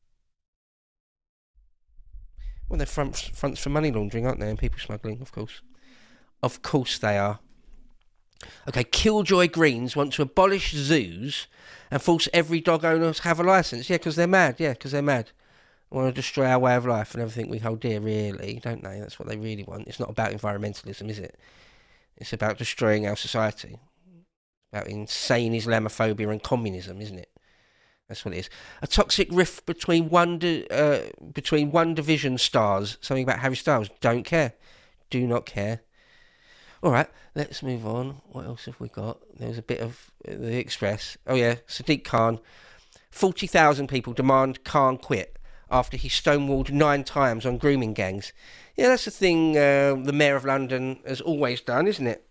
Well, they're fronts for money laundering, aren't they? And people smuggling, of course. Of course they are. Okay, Killjoy Greens want to abolish zoos and force every dog owner to have a licence. Yeah, because they're mad. They want to destroy our way of life and everything we hold dear, really, don't they? That's what they really want. It's not about environmentalism, is it? It's about destroying our society. About insane Islamophobia and communism, isn't it? That's what it is. A toxic rift between One Division stars. Something about Harry Styles. Don't care. Do not care. All right, let's move on. What else have we got? There was a bit of the Express. Oh yeah, Sadiq Khan. 40,000 people demand Khan quit after he stonewalled 9 times on grooming gangs. Yeah, that's the thing the Mayor of London has always done, isn't it?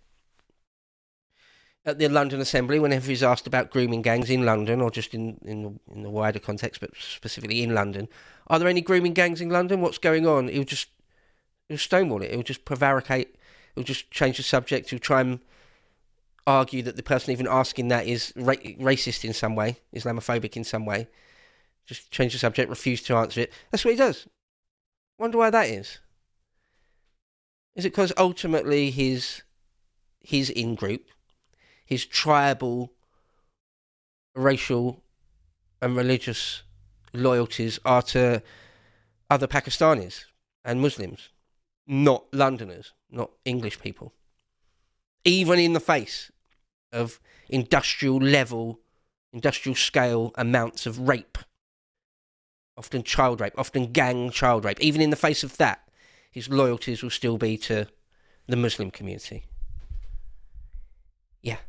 At the London Assembly, whenever he's asked about grooming gangs in London, or just in the wider context, but specifically in London, are there any grooming gangs in London? What's going on? He'll stonewall it. He'll just prevaricate. He'll just change the subject. He'll try and argue that the person even asking that is racist in some way, Islamophobic in some way. Just change the subject, refuse to answer it. That's what he does. Wonder why that is. Is it because ultimately his in-group, his tribal, racial and religious loyalties are to other Pakistanis and Muslims, not Londoners, not English people? Even in the face of industrial scale amounts of rape, often child rape, often gang child rape, even in the face of that, his loyalties will still be to the Muslim community. Yeah.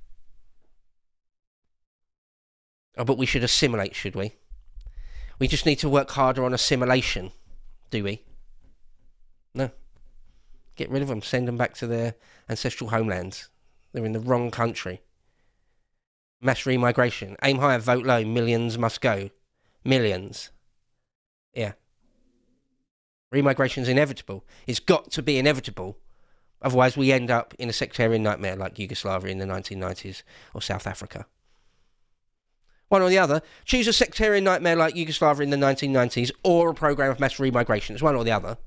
Oh, but we should assimilate, should we? We just need to work harder on assimilation, do we? No. Get rid of them, send them back to their ancestral homelands. They're in the wrong country. Mass remigration. Aim high, vote low. Millions must go. Millions. Yeah. Remigration's inevitable. It's got to be inevitable. Otherwise we end up in a sectarian nightmare like Yugoslavia in the 1990s or South Africa. One or the other. Choose a sectarian nightmare like Yugoslavia in the 1990s or a programme of mass remigration. It's one or the other.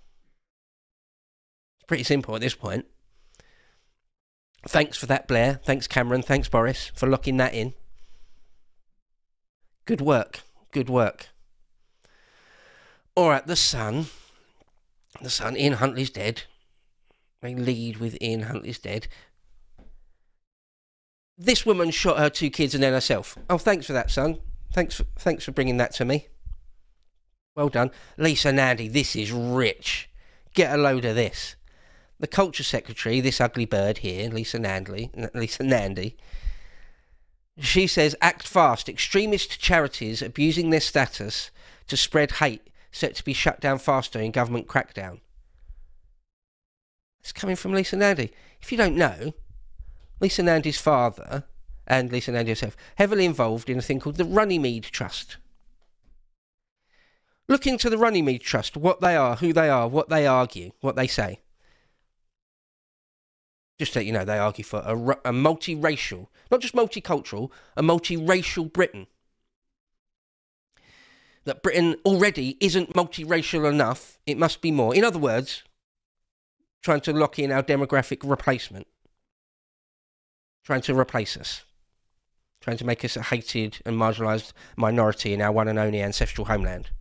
It's pretty simple at this point. Thanks for that, Blair. Thanks, Cameron. Thanks, Boris, for locking that in. Good work. Good work. All right, The Sun. The Sun. Ian Huntley's dead. They lead with Ian Huntley's dead. This woman shot her 2 kids and then herself. Oh, thanks for that, Sun. Thanks for bringing that to me. Well done. Lisa Nandy, this is rich. Get a load of this. The Culture Secretary, this ugly bird here, Lisa Nandy, she says, act fast. Extremist charities abusing their status to spread hate set to be shut down faster in government crackdown. It's coming from Lisa Nandy. If you don't know, Lisa Nandy's father and Lisa Nandy herself heavily involved in a thing called the Runnymede Trust. Look into the Runnymede Trust, what they are, who they are, what they argue, what they say. Just so you know, they argue for a multiracial, not just multicultural, a multiracial Britain. That Britain already isn't multiracial enough, it must be more. In other words, trying to lock in our demographic replacement. Trying to replace us. Trying to make us a hated and marginalised minority in our one and only ancestral homeland.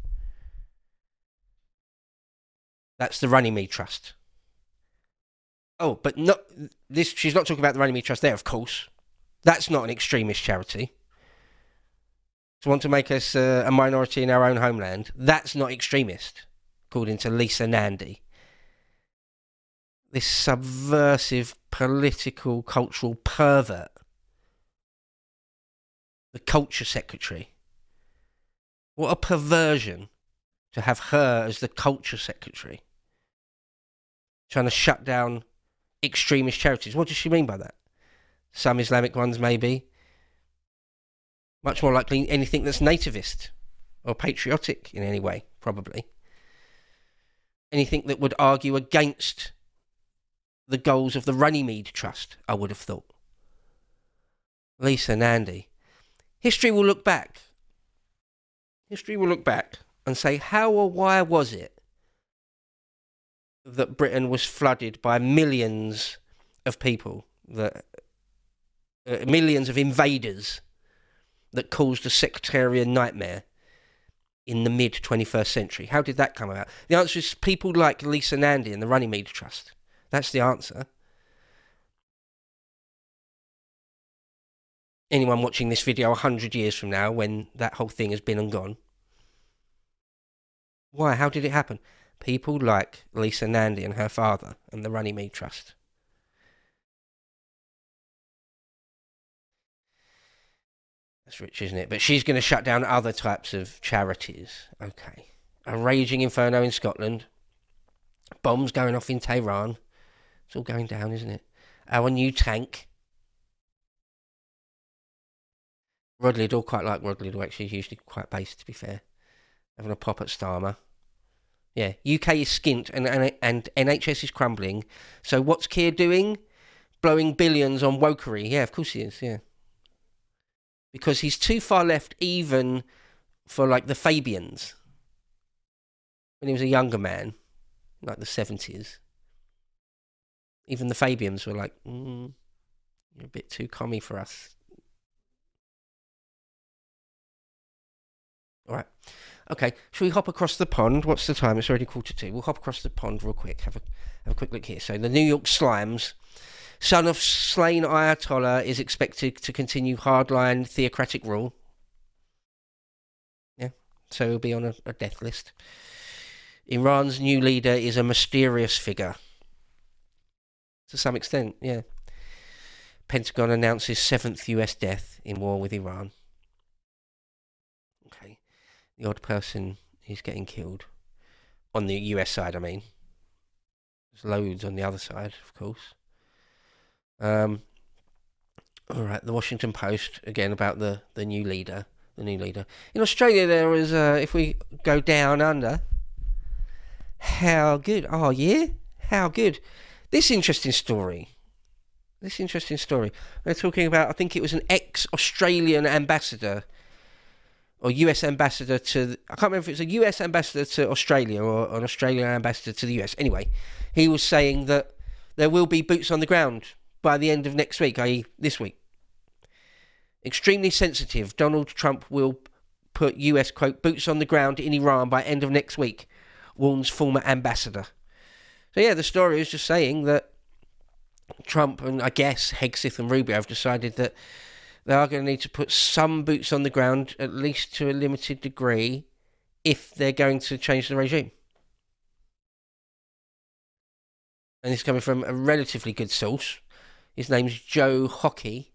That's the Runnymede Trust. Oh, but not this. She's not talking about the Runnymede Trust there, of course. That's not an extremist charity. To want to make us a minority in our own homeland, that's not extremist, according to Lisa Nandy. This subversive, political, cultural pervert. The Culture Secretary. What a perversion to have her as the Culture Secretary. trying to shut down extremist charities. What does she mean by that? Some Islamic ones, maybe. Much more likely anything that's nativist or patriotic in any way, probably. Anything that would argue against the goals of the Runnymede Trust, I would have thought. Lisa Nandy. History will look back. History will look back and say, how or why was it that Britain was flooded by millions of people, millions of invaders that caused a sectarian nightmare in the mid-21st century? How did that come about? The answer is people like Lisa Nandy and the Runnymede Trust. That's the answer. Anyone watching this video 100 years from now, when that whole thing has been and gone. Why? How did it happen? People like Lisa Nandy and her father and the Runnymede Trust. That's rich, isn't it? But she's going to shut down other types of charities. Okay. A raging inferno in Scotland. Bombs going off in Tehran. It's all going down, isn't it? Our new tank. Rod Liddell, quite like Rod Liddell, actually. He's usually quite based, to be fair. Having a pop at Starmer. Yeah, UK is skint and NHS is crumbling. So what's Keir doing? Blowing billions on wokery. Yeah, of course he is, yeah. Because he's too far left even for, like, the Fabians. When he was a younger man, like the 70s. Even the Fabians were like, you're a bit too commie for us. All right. Okay, shall we hop across the pond? What's the time? It's already 1:45. We'll hop across the pond real quick. Have a quick look here. So the New York Slimes, son of slain Ayatollah, is expected to continue hardline theocratic rule. Yeah, so he'll be on a death list. Iran's new leader is a mysterious figure. To some extent, yeah. Pentagon announces 7th US death in war with Iran. Okay. The odd person is getting killed. On the US side, I mean. There's loads on the other side, of course. All right, the Washington Post, again, about the new leader. The new leader. In Australia, there is, if we go down under... How good. Oh, yeah? How good. This interesting story. They're talking about, I think it was an ex-Australian ambassador... or US ambassador to... I can't remember if it's a US ambassador to Australia or an Australian ambassador to the US. Anyway, he was saying that there will be boots on the ground by the end of next week, i.e. this week. Extremely sensitive. Donald Trump will put US, quote, boots on the ground in Iran by end of next week, warns former ambassador. So yeah, the story is just saying that Trump and, I guess, Hegseth and Rubio have decided that they are going to need to put some boots on the ground, at least to a limited degree, if they're going to change the regime. And it's coming from a relatively good source. His name's Joe Hockey.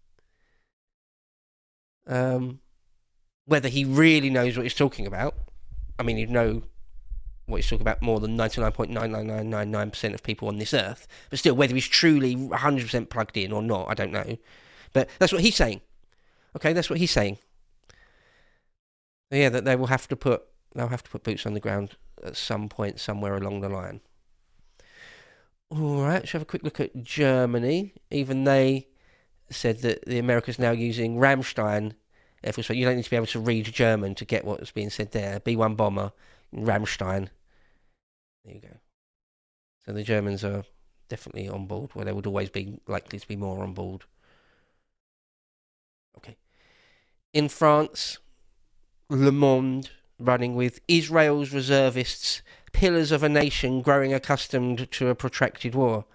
Whether he really knows what he's talking about, I mean, he'd know what he's talking about more than 99.99999% of people on this earth. But still, whether he's truly 100% plugged in or not, I don't know. But that's what he's saying. Okay, that's what he's saying. So yeah, that they'll have to put boots on the ground at some point somewhere along the line. All right, let's have a quick look at Germany. Even they said that the Americans now using Ramstein Air Force. You don't need to be able to read German to get what's being said there. B-1 bomber, Ramstein. There you go. So the Germans are definitely on board, where they would always be likely to be more on board. Okay. In France, Le Monde running with Israel's reservists, pillars of a nation growing accustomed to a protracted war.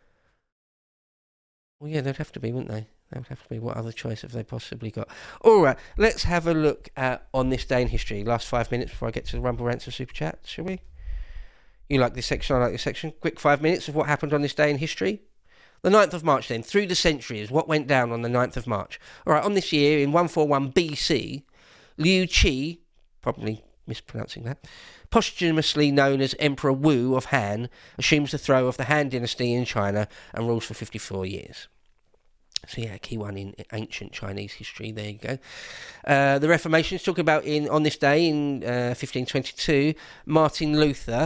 Well, yeah, they'd have to be, wouldn't they? They would have to be. What other choice have they possibly got? All right, let's have a look at On This Day in History. Last 5 minutes before I get to the Rumble Rants and Super Chat, shall we? You like this section, I like this section. Quick 5 minutes of what happened on this day in history. The 9th of March then, through the centuries, what went down on the 9th of March? All right, on this year, in 141 BC, Liu Qi, probably mispronouncing that, posthumously known as Emperor Wu of Han, assumes the throne of the Han dynasty in China and rules for 54 years. So yeah, a key one in ancient Chinese history. There you go. The Reformation is talking about on this day in 1522, Martin Luther,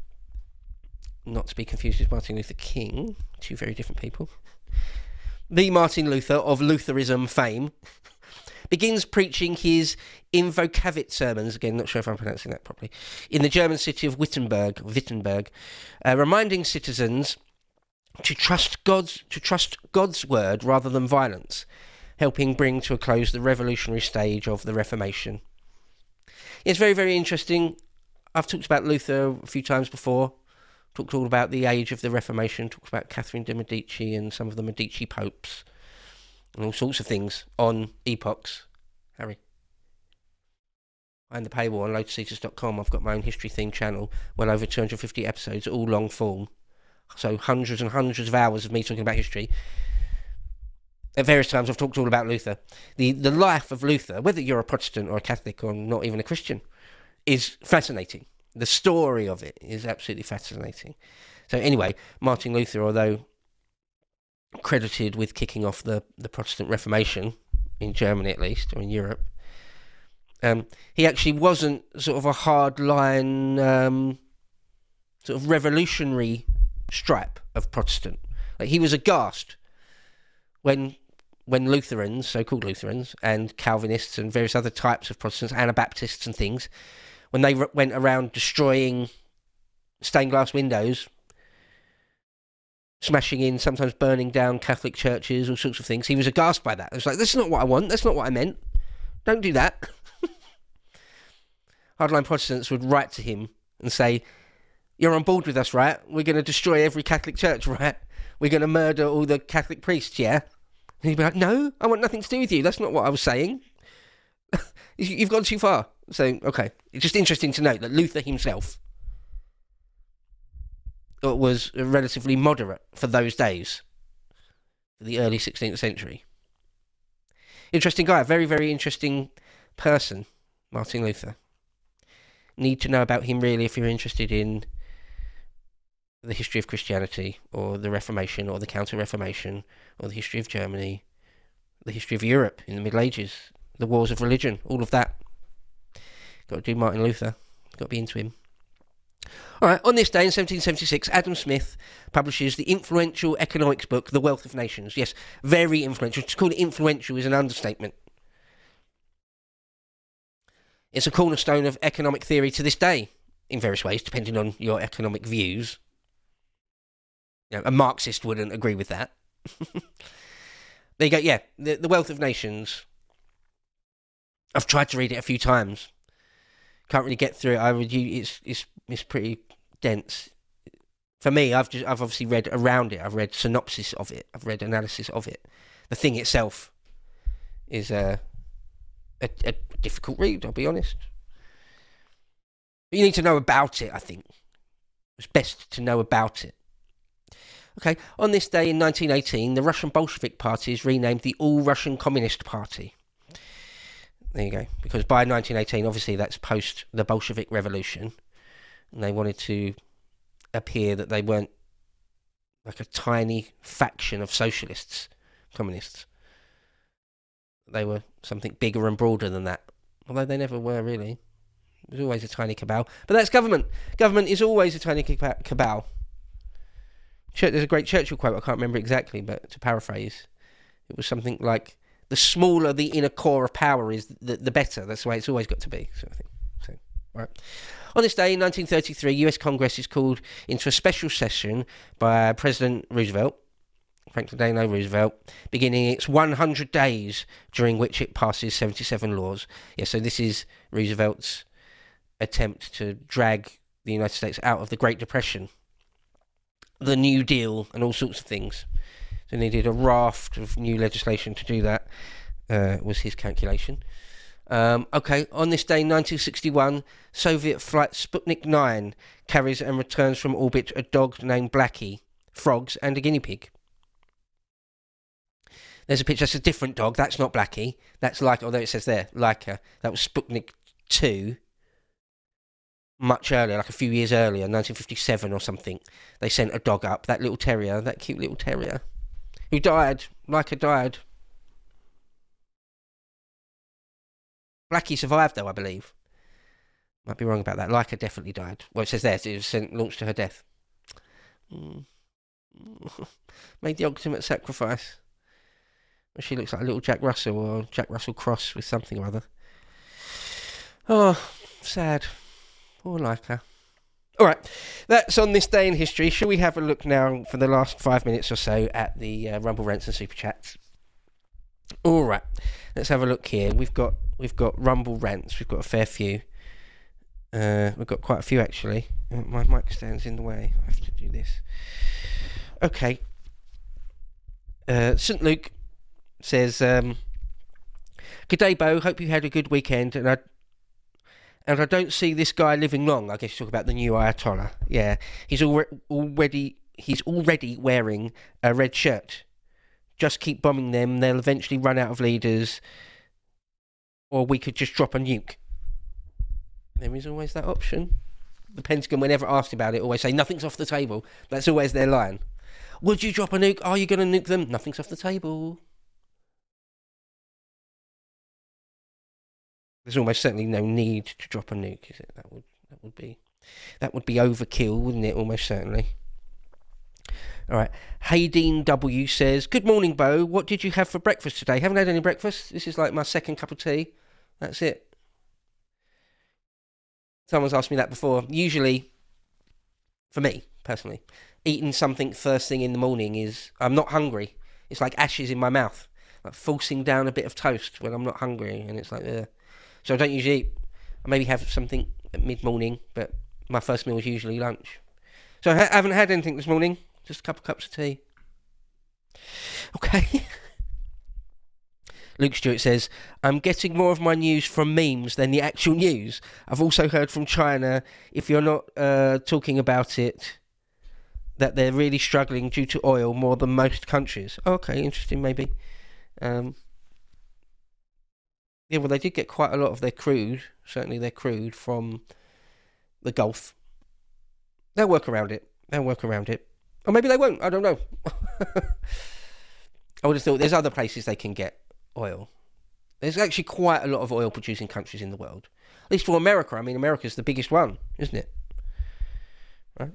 not to be confused with Martin Luther King, two very different people. The Martin Luther of Lutheranism fame begins preaching his Invocavit sermons, again, not sure if I'm pronouncing that properly, in the German city of Wittenberg, reminding citizens to trust God's word rather than violence, helping bring to a close the revolutionary stage of the Reformation. It's very, very interesting. I've talked about Luther a few times before, talked all about the age of the Reformation, talked about Catherine de' Medici and some of the Medici popes, and all sorts of things on epochs. Harry. Behind the paywall on lotusseaters.com, I've got my own history-themed channel, well over 250 episodes, all long form. So hundreds and hundreds of hours of me talking about history. At various times I've talked all about Luther. The life of Luther, whether you're a Protestant or a Catholic or not even a Christian, is fascinating. The story of it is absolutely fascinating. So anyway, Martin Luther, although credited with kicking off the Protestant Reformation, in Germany at least, or in Europe, he actually wasn't sort of a hard-line, sort of revolutionary stripe of Protestant. Like, he was aghast when Lutherans, so-called Lutherans, and Calvinists and various other types of Protestants, Anabaptists and things, when they went around destroying stained glass windows, smashing in, sometimes burning down Catholic churches, all sorts of things. He was aghast by that. It was like, that's not what I want, that's not what I meant. Don't do that. Hardline Protestants would write to him and say, you're on board with us, right? We're going to destroy every Catholic church, right? We're going to murder all the Catholic priests, yeah? And he'd be like, no, I want nothing to do with you. That's not what I was saying. You've gone too far. So, okay. It's just interesting to note that Luther himself was relatively moderate for those days, the early 16th century. Interesting guy, very, very interesting person, Martin Luther. Need to know about him, really, if you're interested in the history of Christianity, or the Reformation, or the Counter-Reformation, or the history of Germany, the history of Europe in the Middle Ages, the wars of religion, all of that. Got to do Martin Luther. Got to be into him. All right, on this day in 1776, Adam Smith publishes the influential economics book, The Wealth of Nations. Yes, very influential. To call it influential is an understatement. It's a cornerstone of economic theory to this day, in various ways, depending on your economic views. You know, a Marxist wouldn't agree with that. There you go, yeah, the Wealth of Nations. I've tried to read it a few times. Can't really get through it. It's pretty dense. For me, I've obviously read around it. I've read synopsis of it. I've read analysis of it. The thing itself is a difficult read, I'll be honest. But you need to know about it, I think. It's best to know about it. Okay, on this day in 1918, the Russian Bolshevik Party is renamed the All-Russian Communist Party. There you go. Because by 1918, obviously, that's post the Bolshevik Revolution. And they wanted to appear that they weren't like a tiny faction of socialists, communists. They were something bigger and broader than that. Although they never were, really. It was always a tiny cabal. But that's government. Government is always a tiny cabal. There's a great Churchill quote, I can't remember exactly, but to paraphrase, it was something like, the smaller the inner core of power is, the better. That's the way it's always got to be, sort of thing. So, right. On this day, in 1933, US Congress is called into a special session by President Roosevelt, Franklin Delano Roosevelt, beginning its 100 days, during which it passes 77 laws. Yeah, so this is Roosevelt's attempt to drag the United States out of the Great Depression, the New Deal, and all sorts of things. So he needed a raft of new legislation to do that, was his calculation. Okay, on this day, 1961, Soviet flight Sputnik 9 carries and returns from orbit a dog named Blackie, frogs, and a guinea pig. There's a picture, that's a different dog, that's not Blackie. That's Laika, although it says there, Laika. That was Sputnik 2, much earlier, like a few years earlier, 1957 or something. They sent a dog up, that little terrier, that cute little terrier, who died. Laika died. Blackie survived, though, I believe. Might be wrong about that. Laika definitely died. Well, it says there, it was launched to her death. Made the ultimate sacrifice. She looks like a little Jack Russell or Jack Russell cross with something or other. Oh, sad. Poor Laika. All right, that's on this day in history. Shall we have a look now for the last 5 minutes or so at the Rumble Rants and Super Chats? All right, let's have a look here. We've got Rumble Rants. We've got a fair few. We've got quite a few actually. My mic stands in the way. I have to do this. Okay. St. Luke says, "Good day, Bo. Hope you had a good weekend, and I don't see this guy living long." I guess you talk about the new Ayatollah. Yeah, he's already wearing a red shirt. Just keep bombing them; they'll eventually run out of leaders, or we could just drop a nuke. There is always that option. The Pentagon, whenever asked about it, always say nothing's off the table. That's always their line. Would you drop a nuke? Are you going to nuke them? Nothing's off the table. There's almost certainly no need to drop a nuke, is it? That would be overkill, wouldn't it? Almost certainly. All right. Haydeen W says, "Good morning, Bo. What did you have for breakfast today?" Haven't had any breakfast. This is like my second cup of tea. That's it. Someone's asked me that before. Usually, for me personally, eating something first thing in the morning is, I'm not hungry. It's like ashes in my mouth, like forcing down a bit of toast when I'm not hungry, and it's like, so I don't usually eat. I maybe have something at mid-morning, but my first meal is usually lunch. So I haven't had anything this morning, just a couple of cups of tea. Okay. Luke Stewart says, "I'm getting more of my news from memes than the actual news. I've also heard from China, if you're not talking about it, that they're really struggling due to oil more than most countries." Okay, interesting, maybe. Yeah, well, they did get quite a lot of their crude, certainly their crude, from the Gulf. They'll work around it. Or maybe they won't, I don't know. I would have thought there's other places they can get oil. There's actually quite a lot of oil producing countries in the world. At least for America. I mean, America's the biggest one, isn't it? Right?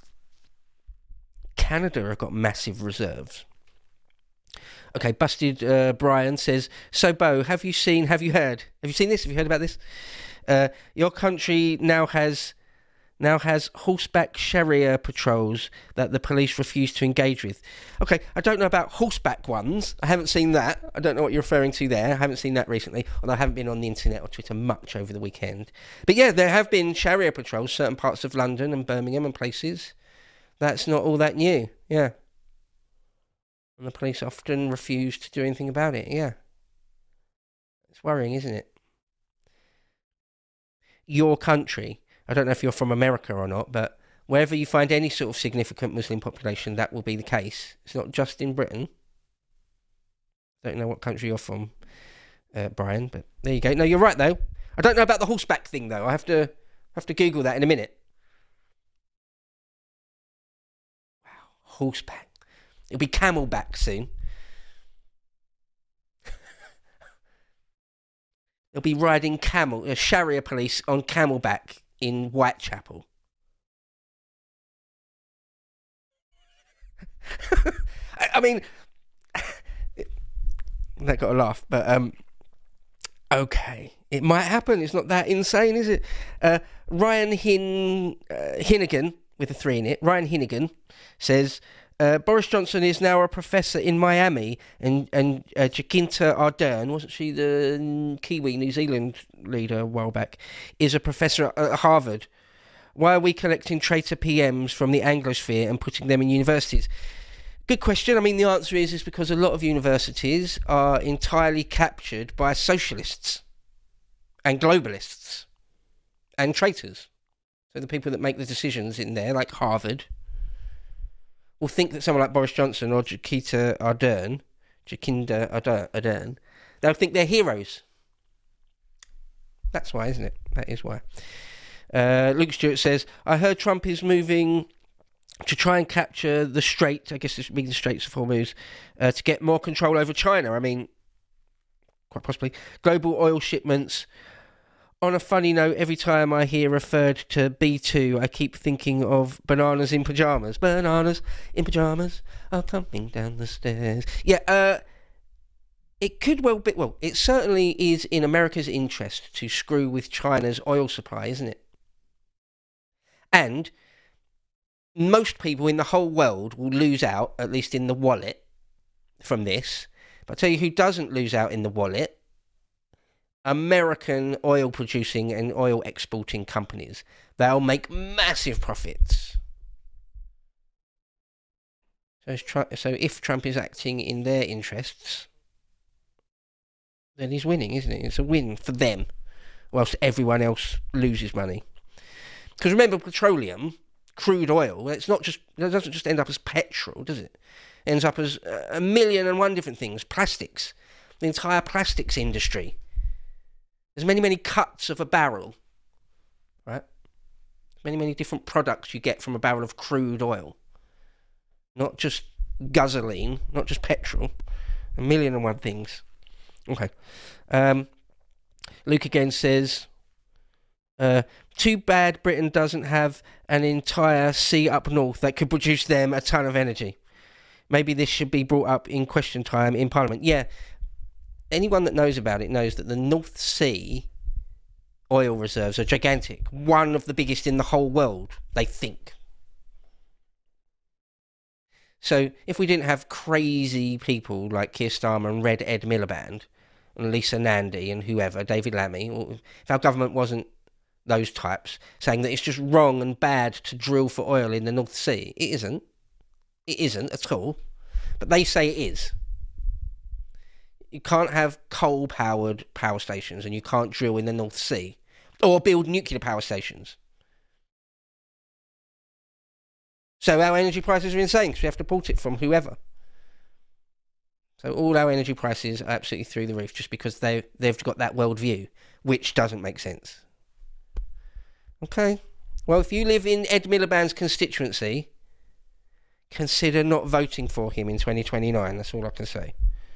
Canada have got massive reserves. Okay, Busted Brian says, "So, Bo, have you seen this? Have you heard about this? Your country now has horseback Sharia patrols that the police refuse to engage with." Okay, I don't know about horseback ones. I haven't seen that. I don't know what you're referring to there. I haven't seen that recently, although I haven't been on the internet or Twitter much over the weekend. But yeah, there have been Sharia patrols, certain parts of London and Birmingham and places. That's not all that new, yeah. And the police often refuse to do anything about it, yeah. It's worrying, isn't it? Your country, I don't know if you're from America or not, but wherever you find any sort of significant Muslim population, that will be the case. It's not just in Britain. Don't know what country you're from, Brian, but there you go. No, you're right, though. I don't know about the horseback thing, though. I have to Google that in a minute. Wow, horseback. It'll be camelback soon. They'll be riding Sharia police on camelback in Whitechapel. I mean, that got a laugh, but okay, it might happen. It's not that insane, is it? Ryan Hinnigan, with a 3 in it, Ryan Hinnigan says, Boris Johnson is now a professor in Miami, and Jacinta Ardern, wasn't she the Kiwi New Zealand leader a while back, is a professor at Harvard. Why are we collecting traitor PMs from the Anglosphere and putting them in universities? Good question. I mean, the answer is because a lot of universities are entirely captured by socialists and globalists and traitors. So the people that make the decisions in there, like Harvard, will think that someone like Boris Johnson or Jacinda Ardern, they'll think they're heroes. That's why, isn't it? That is why. Luke Stewart says, I heard Trump is moving to try and capture the Strait, I guess this would be the Straits of Hormuz, to get more control over China. I mean, quite possibly. Global oil shipments. On a funny note, every time I hear referred to B2, I keep thinking of bananas in pyjamas. Bananas in pyjamas are coming down the stairs. Yeah, it could well be... Well, it certainly is in America's interest to screw with China's oil supply, isn't it? And most people in the whole world will lose out, at least in the wallet, from this. But I'll tell you who doesn't lose out in the wallet. American oil producing and oil exporting companies. They'll make massive profits. So if Trump is acting in their interests, then he's winning, isn't it? It's a win for them, whilst everyone else loses money. Because remember, petroleum, crude oil, it doesn't just end up as petrol, does it? It ends up as a million and one different things. Plastics, the entire plastics industry. There's many cuts of a barrel, right? Many different products you get from a barrel of crude oil. Not just gasoline, not just petrol. A million and one things. Okay. Luke again says, too bad Britain doesn't have an entire sea up north that could produce them a ton of energy. Maybe this should be brought up in question time in Parliament. Yeah. Anyone that knows about it knows that the North Sea oil reserves are gigantic. One of the biggest in the whole world, they think. So if we didn't have crazy people like Keir Starmer and Red Ed Miliband and Lisa Nandy and whoever, David Lammy, or if our government wasn't those types saying that it's just wrong and bad to drill for oil in the North Sea, it isn't. It isn't at all. But they say it is. You can't have coal-powered power stations and you can't drill in the North Sea or build nuclear power stations. So our energy prices are insane because we have to port it from whoever. So all our energy prices are absolutely through the roof just because they've got that worldview, which doesn't make sense. Okay. Well, if you live in Ed Miliband's constituency, consider not voting for him in 2029. That's all I can say.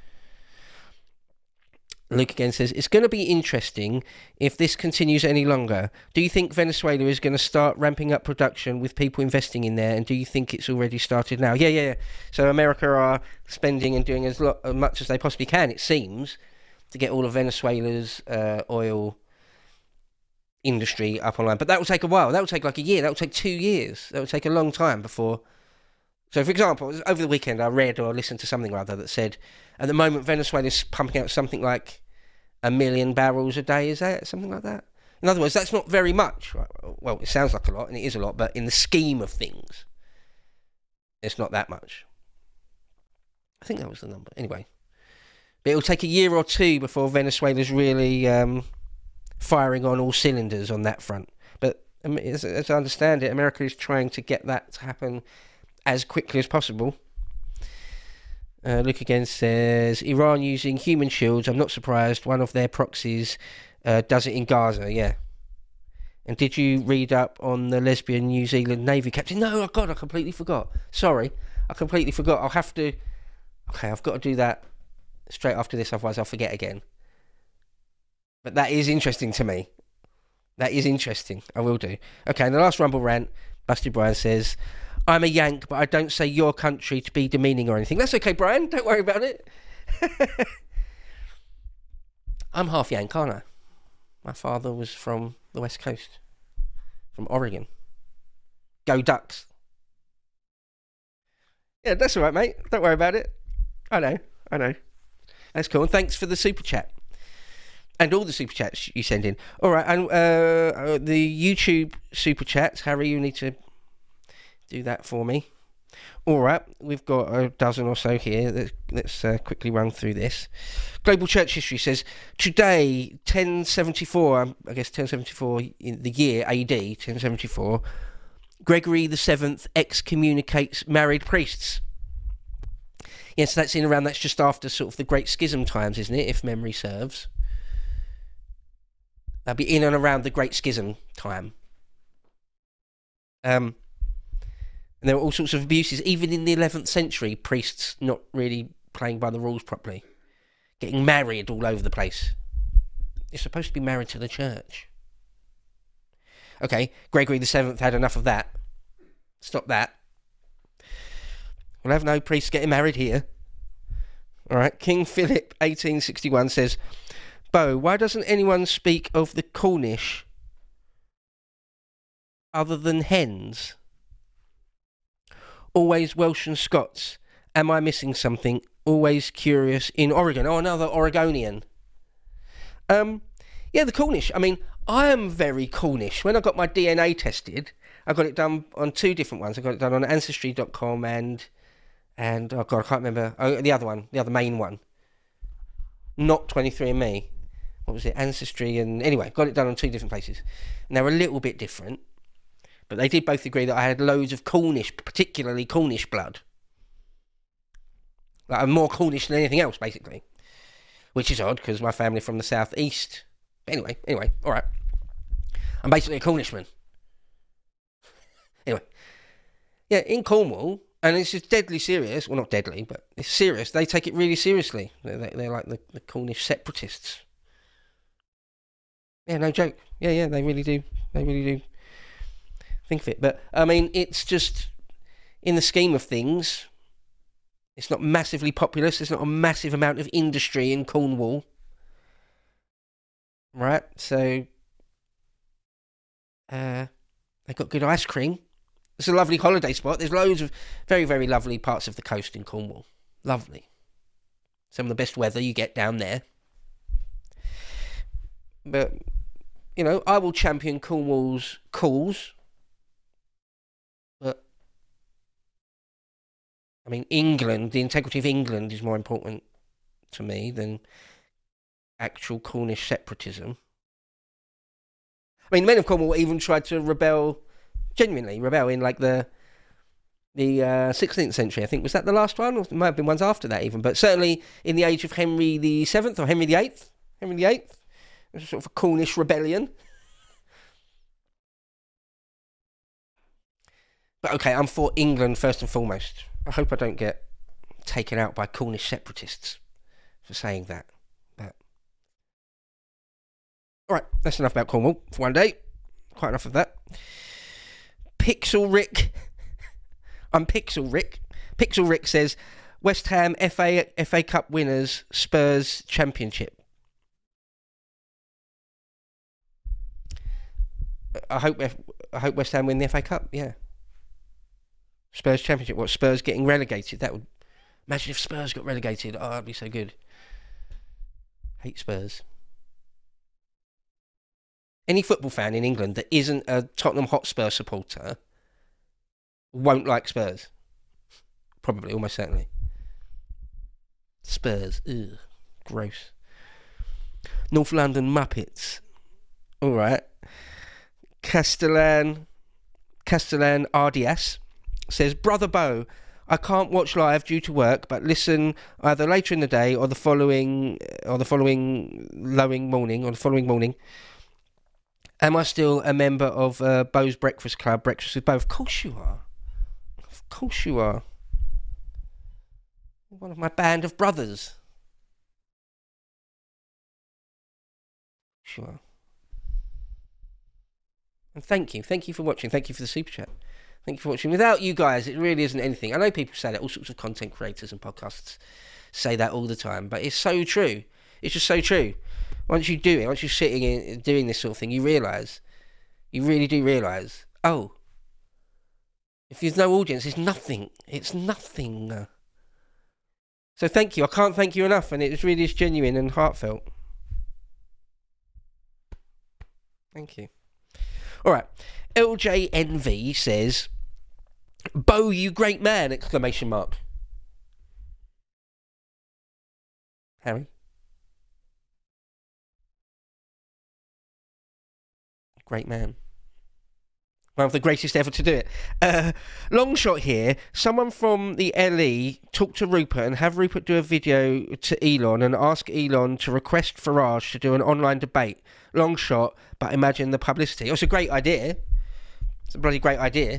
Luke again says, it's going to be interesting if this continues any longer. Do you think Venezuela is going to start ramping up production with people investing in there? And do you think it's already started now? Yeah. So America are spending and doing as much as they possibly can, it seems, to get all of Venezuela's oil industry up online. But that will take a while. That will take like a year. That will take 2 years. That will take a long time before... So, for example, over the weekend I read or listened to something rather that said, at the moment Venezuela is pumping out something like 1 million barrels a day, is that? Something like that? In other words, that's not very much. Right? Well, it sounds like a lot, and it is a lot, but in the scheme of things, it's not that much. I think that was the number. Anyway. But it'll take a year or two before Venezuela's really firing on all cylinders on that front. But as I understand it, America is trying to get that to happen as quickly as possible. Luke again says, Iran using human shields. I'm not surprised. One of their proxies does it in Gaza, yeah. And did you read up on the lesbian New Zealand Navy captain? No, oh God, I completely forgot. Sorry, I completely forgot. I'll have to... Okay, I've got to do that straight after this, otherwise I'll forget again. But that is interesting to me. That is interesting. I will do. Okay, and the last Rumble rant, Busty Brian says... I'm a Yank, but I don't say your country to be demeaning or anything. That's okay, Brian. Don't worry about it. I'm half Yank, aren't I? My father was from the West Coast, from Oregon. Go Ducks. Yeah, that's all right, mate. Don't worry about it. I know. That's cool. And thanks for the super chat. And all the super chats you send in. All right, and the YouTube super chats, Harry, you need to... do that for me. All right, we've got a dozen or so here. Let's quickly run through this. Global Church History says, today, 1074, I guess 1074 in the year AD, 1074, Gregory VII excommunicates married priests. Yes, that's that's just after sort of the Great Schism times, isn't it, if memory serves? That'll be in and around the Great Schism time. And there were all sorts of abuses, even in the 11th century, priests not really playing by the rules properly, getting married all over the place. You're supposed to be married to the church. Okay, Gregory VII had enough of that. Stop that. We'll have no priests getting married here. All right, King Philip, 1861, says, Bo, why doesn't anyone speak of the Cornish other than hens? Always Welsh and Scots. Am I missing something? Always curious in Oregon. Oh, another Oregonian. Yeah, the Cornish. I mean, I am very Cornish. When I got my DNA tested, I got it done on 2 different ones. I got it done on Ancestry.com and oh God, I can't remember. Oh, the other main one. Not 23andMe. What was it? Ancestry and... Anyway, got it done on 2 different places. And they were a little bit different. But they did both agree that I had loads of Cornish, particularly Cornish blood. Like, I'm more Cornish than anything else, basically. Which is odd, because my family from the southeast. Anyway, all right. I'm basically a Cornishman. Anyway. Yeah, in Cornwall, and it's just deadly serious. Well, not deadly, but it's serious. They take it really seriously. They're like the Cornish separatists. Yeah, no joke. Yeah, they really do. They really do think of it. But, I mean, it's just, in the scheme of things, it's not massively populous. There's not a massive amount of industry in Cornwall. Right, so they've got good ice cream. It's a lovely holiday spot. There's loads of very, very lovely parts of the coast in Cornwall. Lovely. Some of the best weather you get down there. But, you know, I will champion Cornwall's cause. But, I mean, England, the integrity of England is more important to me than actual Cornish separatism. I mean, the men of Cornwall even tried to genuinely rebel in like the 16th century, I think. Was that the last one? Or it might have been ones after that even. But certainly in the age of Henry VII or Henry VIII. Henry VIII. It was sort of a Cornish rebellion. But okay, I'm for England first and foremost. I hope I don't get taken out by Cornish separatists for saying that. Alright, that's enough about Cornwall for one day. Quite enough of that. Pixel Rick. I'm Pixel Rick. Pixel Rick says, West Ham FA Cup winners, Spurs Championship. I hope West Ham win the FA Cup, yeah. Spurs Championship. What, Spurs getting relegated? That would... Imagine if Spurs got relegated. Oh, that'd be so good. Hate Spurs. Any football fan in England that isn't a Tottenham Hotspur supporter won't like Spurs. Probably, almost certainly. Spurs. Ugh. Gross. North London Muppets. Alright. Castellan RDS says, Brother Bo, I can't watch live due to work, but listen either later in the day or the following morning. Am I still a member of Bo's Breakfast Club, Breakfast with Bo? Of course you are. Of course you are. One of my band of brothers. Sure. And thank you for watching. Thank you for the super chat. Thank you for watching. Without you guys, it really isn't anything. I know people say that, all sorts of content creators and podcasts say that all the time, but it's so true. It's just so true. Once you do it, once you're sitting in doing this sort of thing, you really do realise, oh, if there's no audience, it's nothing. It's nothing. So thank you. I can't thank you enough, and it really is genuine and heartfelt. Thank you. All right. LJNV says, Bo, you great man! Exclamation mark. Harry? Great man. One of the greatest ever to do it. Long shot here. Someone from the LE talk to Rupert and have Rupert do a video to Elon and ask Elon to request Farage to do an online debate. Long shot, but imagine the publicity. It's a great idea. It's a bloody great idea.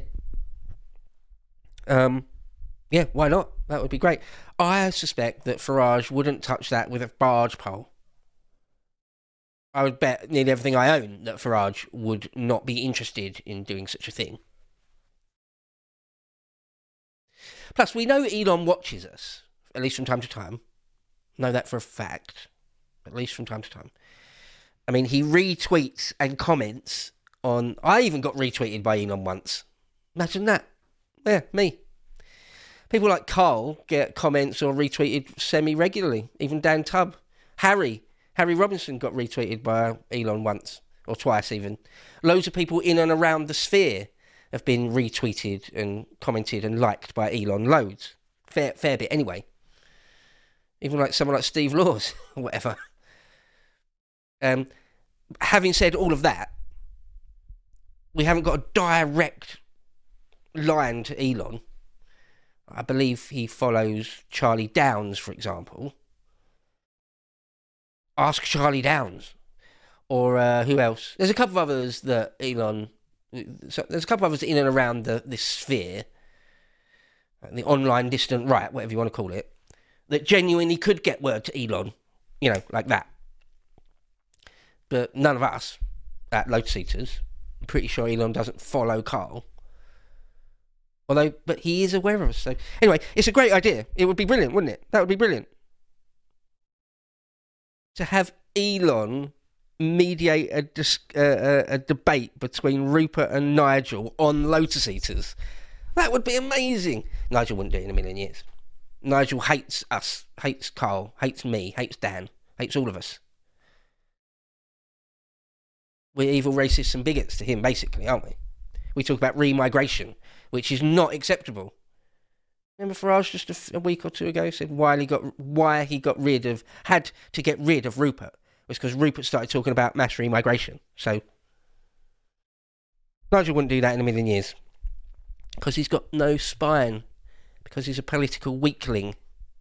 Yeah, why not? That would be great. I suspect that Farage wouldn't touch that with a barge pole. I would bet nearly everything I own that Farage would not be interested in doing such a thing. Plus, we know Elon watches us, at least from time to time. Know that for a fact. At least from time to time. I mean, he retweets and comments on... I even got retweeted by Elon once. Imagine that. Yeah, me. People like Carl get comments or retweeted semi-regularly. Even Dan Tubb. Harry Robinson got retweeted by Elon once. Or twice even. Loads of people in and around the sphere have been retweeted and commented and liked by Elon. Loads. Fair bit anyway. Even like someone like Steve Laws or whatever. Having said all of that, we haven't got a direct line to Elon. I believe he follows Charlie Downs, for example. Ask Charlie Downs. Or who else? There's a couple of others that Elon... There's a couple of others in and around this sphere. The online distant right, whatever you want to call it. That genuinely could get word to Elon. You know, like that. But none of us at Lotus Eaters. I'm pretty sure Elon doesn't follow Carl. But he is aware of us. So anyway, it's a great idea. It would be brilliant, wouldn't it? That would be brilliant. To have Elon mediate a debate between Rupert and Nigel on Lotus Eaters. That would be amazing. Nigel wouldn't do it in a million years. Nigel hates us, hates Carl, hates me, hates Dan, hates all of us. We're evil racists and bigots to him, basically, aren't we? We talk about remigration, which is not acceptable. Remember Farage just a week or two ago said had to get rid of Rupert was because Rupert started talking about mass remigration. So Nigel wouldn't do that in a million years because he's got no spine, because he's a political weakling,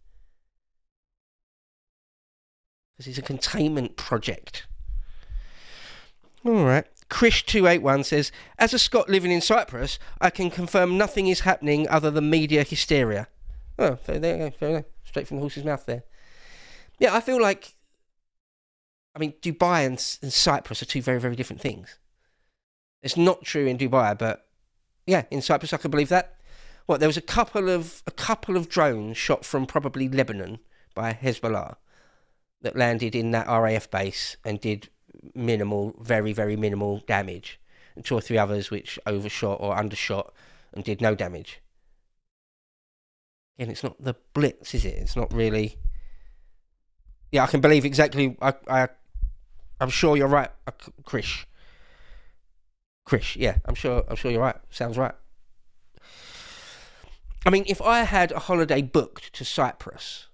because he's a containment project. All right. Krish281 says, as a Scot living in Cyprus, I can confirm nothing is happening other than media hysteria. Oh, there you go. Straight from the horse's mouth there. Yeah, I feel like, Dubai and Cyprus are two very, very different things. It's not true in Dubai, but yeah, in Cyprus I can believe that. What, there was a couple of drones shot from probably Lebanon by Hezbollah that landed in that RAF base and did minimal, very, very minimal damage, and 2 or 3 others which overshot or undershot and did no damage. Again, it's not the Blitz, is it? It's not really... Yeah, I can believe exactly... I'm sure you're right, Krish. Yeah, I'm sure you're right. Sounds right. If I had a holiday booked to Cyprus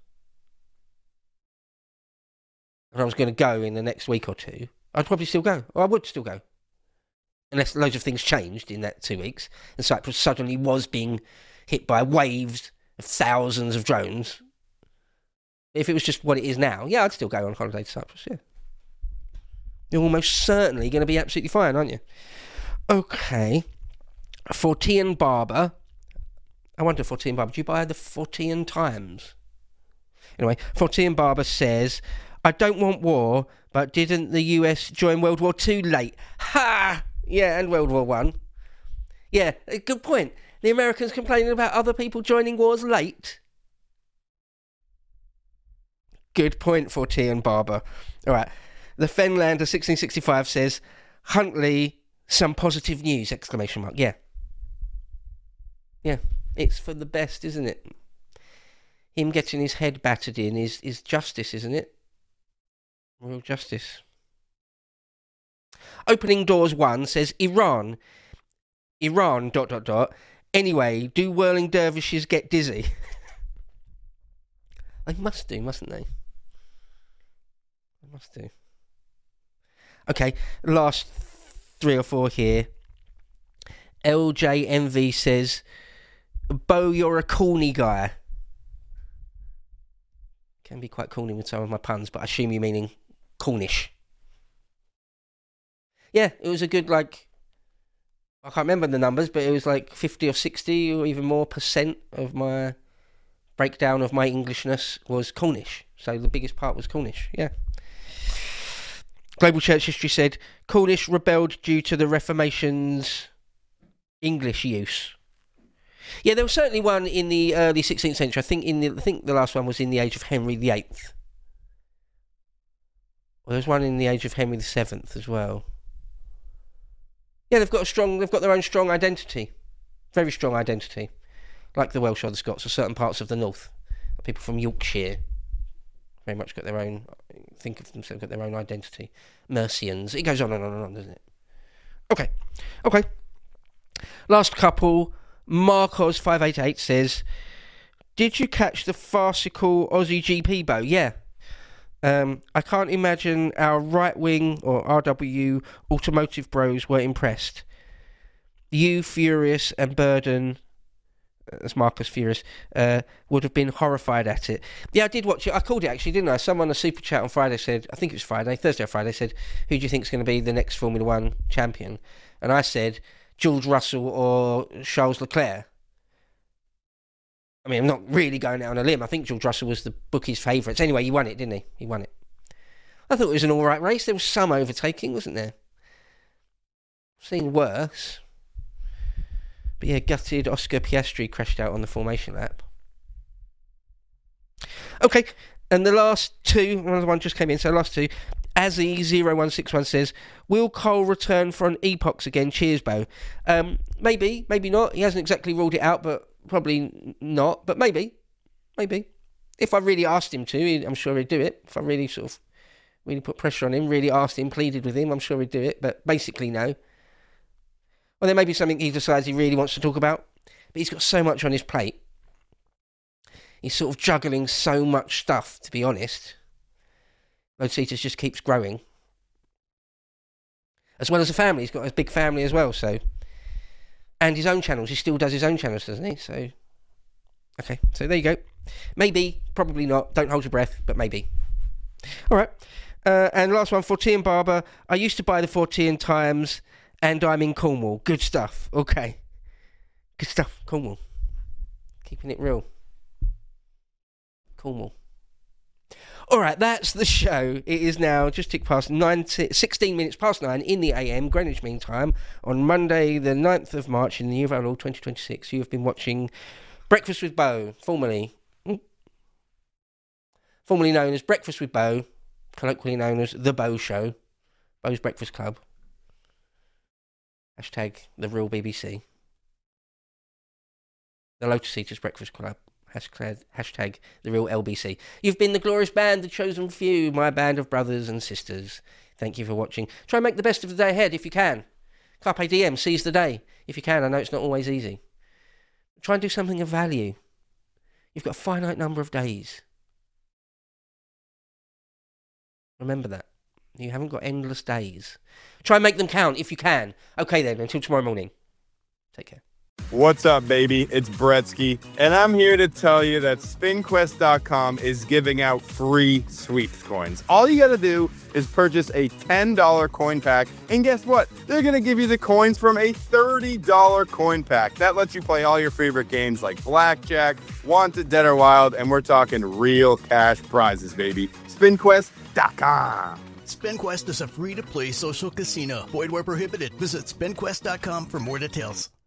and I was going to go in the next week or two, I'd probably still go. Or I would still go. Unless loads of things changed in that 2 weeks and Cyprus suddenly was being hit by waves of thousands of drones. If it was just what it is now, yeah, I'd still go on holiday to Cyprus, yeah. You're almost certainly going to be absolutely fine, aren't you? Okay. Fortean Barber. I wonder, Fortean Barber, do you buy the Fortean Times? Anyway, Fortean Barber says, I don't want war, but didn't the US join World War II late? Ha! Yeah, and World War I. Yeah, good point. The Americans complaining about other people joining wars late. Good point, Fortean Barber. All right. The Fenlander 1665 says, Huntley, some positive news, exclamation mark. Yeah. Yeah, it's for the best, isn't it? Him getting his head battered in is justice, isn't it? Real justice. Opening Doors 1 says, Iran, ... Anyway, do whirling dervishes get dizzy? They must do, mustn't they? They must do. Okay, last 3 or 4 here. LJMV says, Bo, you're a corny guy. Can be quite corny with some of my puns, but I assume you're meaning Cornish. Yeah, it was a good, I can't remember the numbers, but it was like 50 or 60 or even more % of my breakdown of my Englishness was Cornish. So the biggest part was Cornish, yeah. Global Church History said, Cornish rebelled due to the Reformation's English use. Yeah, there was certainly one in the early 16th century. I think the last one was in the age of Henry VIII. Well, there was one in the age of Henry VII as well. Yeah, they've got their own strong identity, very strong identity, like the Welsh or the Scots or certain parts of the north. People from Yorkshire very much got their own. Think of themselves got their own identity. Mercians. It goes on and on and on, doesn't it? Okay. Last couple. Marcos 588 says, "Did you catch the farcical Aussie GP bow?" Yeah. I can't imagine our right-wing or RW automotive bros were impressed. You, Furious, and Burden, as Marcus Furious, would have been horrified at it. Yeah, I did watch it. I called it, actually, didn't I? Someone on a super chat on Friday said, I think it was Thursday or Friday, said, who do you think is going to be the next Formula One champion? And I said, George Russell or Charles Leclerc. I mean, I'm not really going out on a limb. I think George Russell was the bookies' favourites. Anyway, he won it, didn't he? He won it. I thought it was an all right race. There was some overtaking, wasn't there? I've seen worse. But yeah, gutted Oscar Piastri crashed out on the formation lap. Okay, and the last two, another one just came in, so last two. Azzy0161 says, will Cole return for an Epochs again? Cheers, Bo. Maybe not. He hasn't exactly ruled it out, but probably not, but maybe. If I really asked him to, I'm sure he'd do it. If I really really put pressure on him, really asked him, pleaded with him, I'm sure he'd do it, but basically no. Well, there may be something he decides he really wants to talk about, but he's got so much on his plate. He's sort of juggling so much stuff, to be honest. Lodesitas just keeps growing. As well as a family, he's got a big family as well, so... And his own channels. He still does his own channels, doesn't he? So, okay. So there you go. Maybe, probably not. Don't hold your breath, but maybe. All right. And last one, Fortean Barber. I used to buy the Fortean Times, and I'm in Cornwall. Good stuff. Okay. Good stuff. Cornwall. Keeping it real. Cornwall. All right, that's the show. It is now just ticked past 16 minutes past 9 in the AM, Greenwich Mean Time, on Monday, the 9th of March in the year of our Lord 2026. You have been watching Breakfast with Bo, formerly known as Breakfast with Bo, colloquially known as The Bo Show, Bo's Breakfast Club, hashtag The Real BBC, the Lotus Eaters Breakfast Club, hashtag The Real LBC. You've been the glorious band, the chosen few, my band of brothers and sisters. Thank you for watching. Try and make the best of the day ahead if you can. Carpe diem, seize the day if you can. I know it's not always easy. Try and do something of value. You've got a finite number of days. Remember that. You haven't got endless days. Try and make them count if you can. Okay then, until tomorrow morning. Take care. What's up, baby? It's Bretsky, and I'm here to tell you that SpinQuest.com is giving out free sweeps coins. All you gotta do is purchase a $10 coin pack, and guess what? They're gonna give you the coins from a $30 coin pack. That lets you play all your favorite games like Blackjack, Wanted, Dead or Wild, and we're talking real cash prizes, baby. SpinQuest.com. SpinQuest is a free-to-play social casino. Void where prohibited. Visit SpinQuest.com for more details.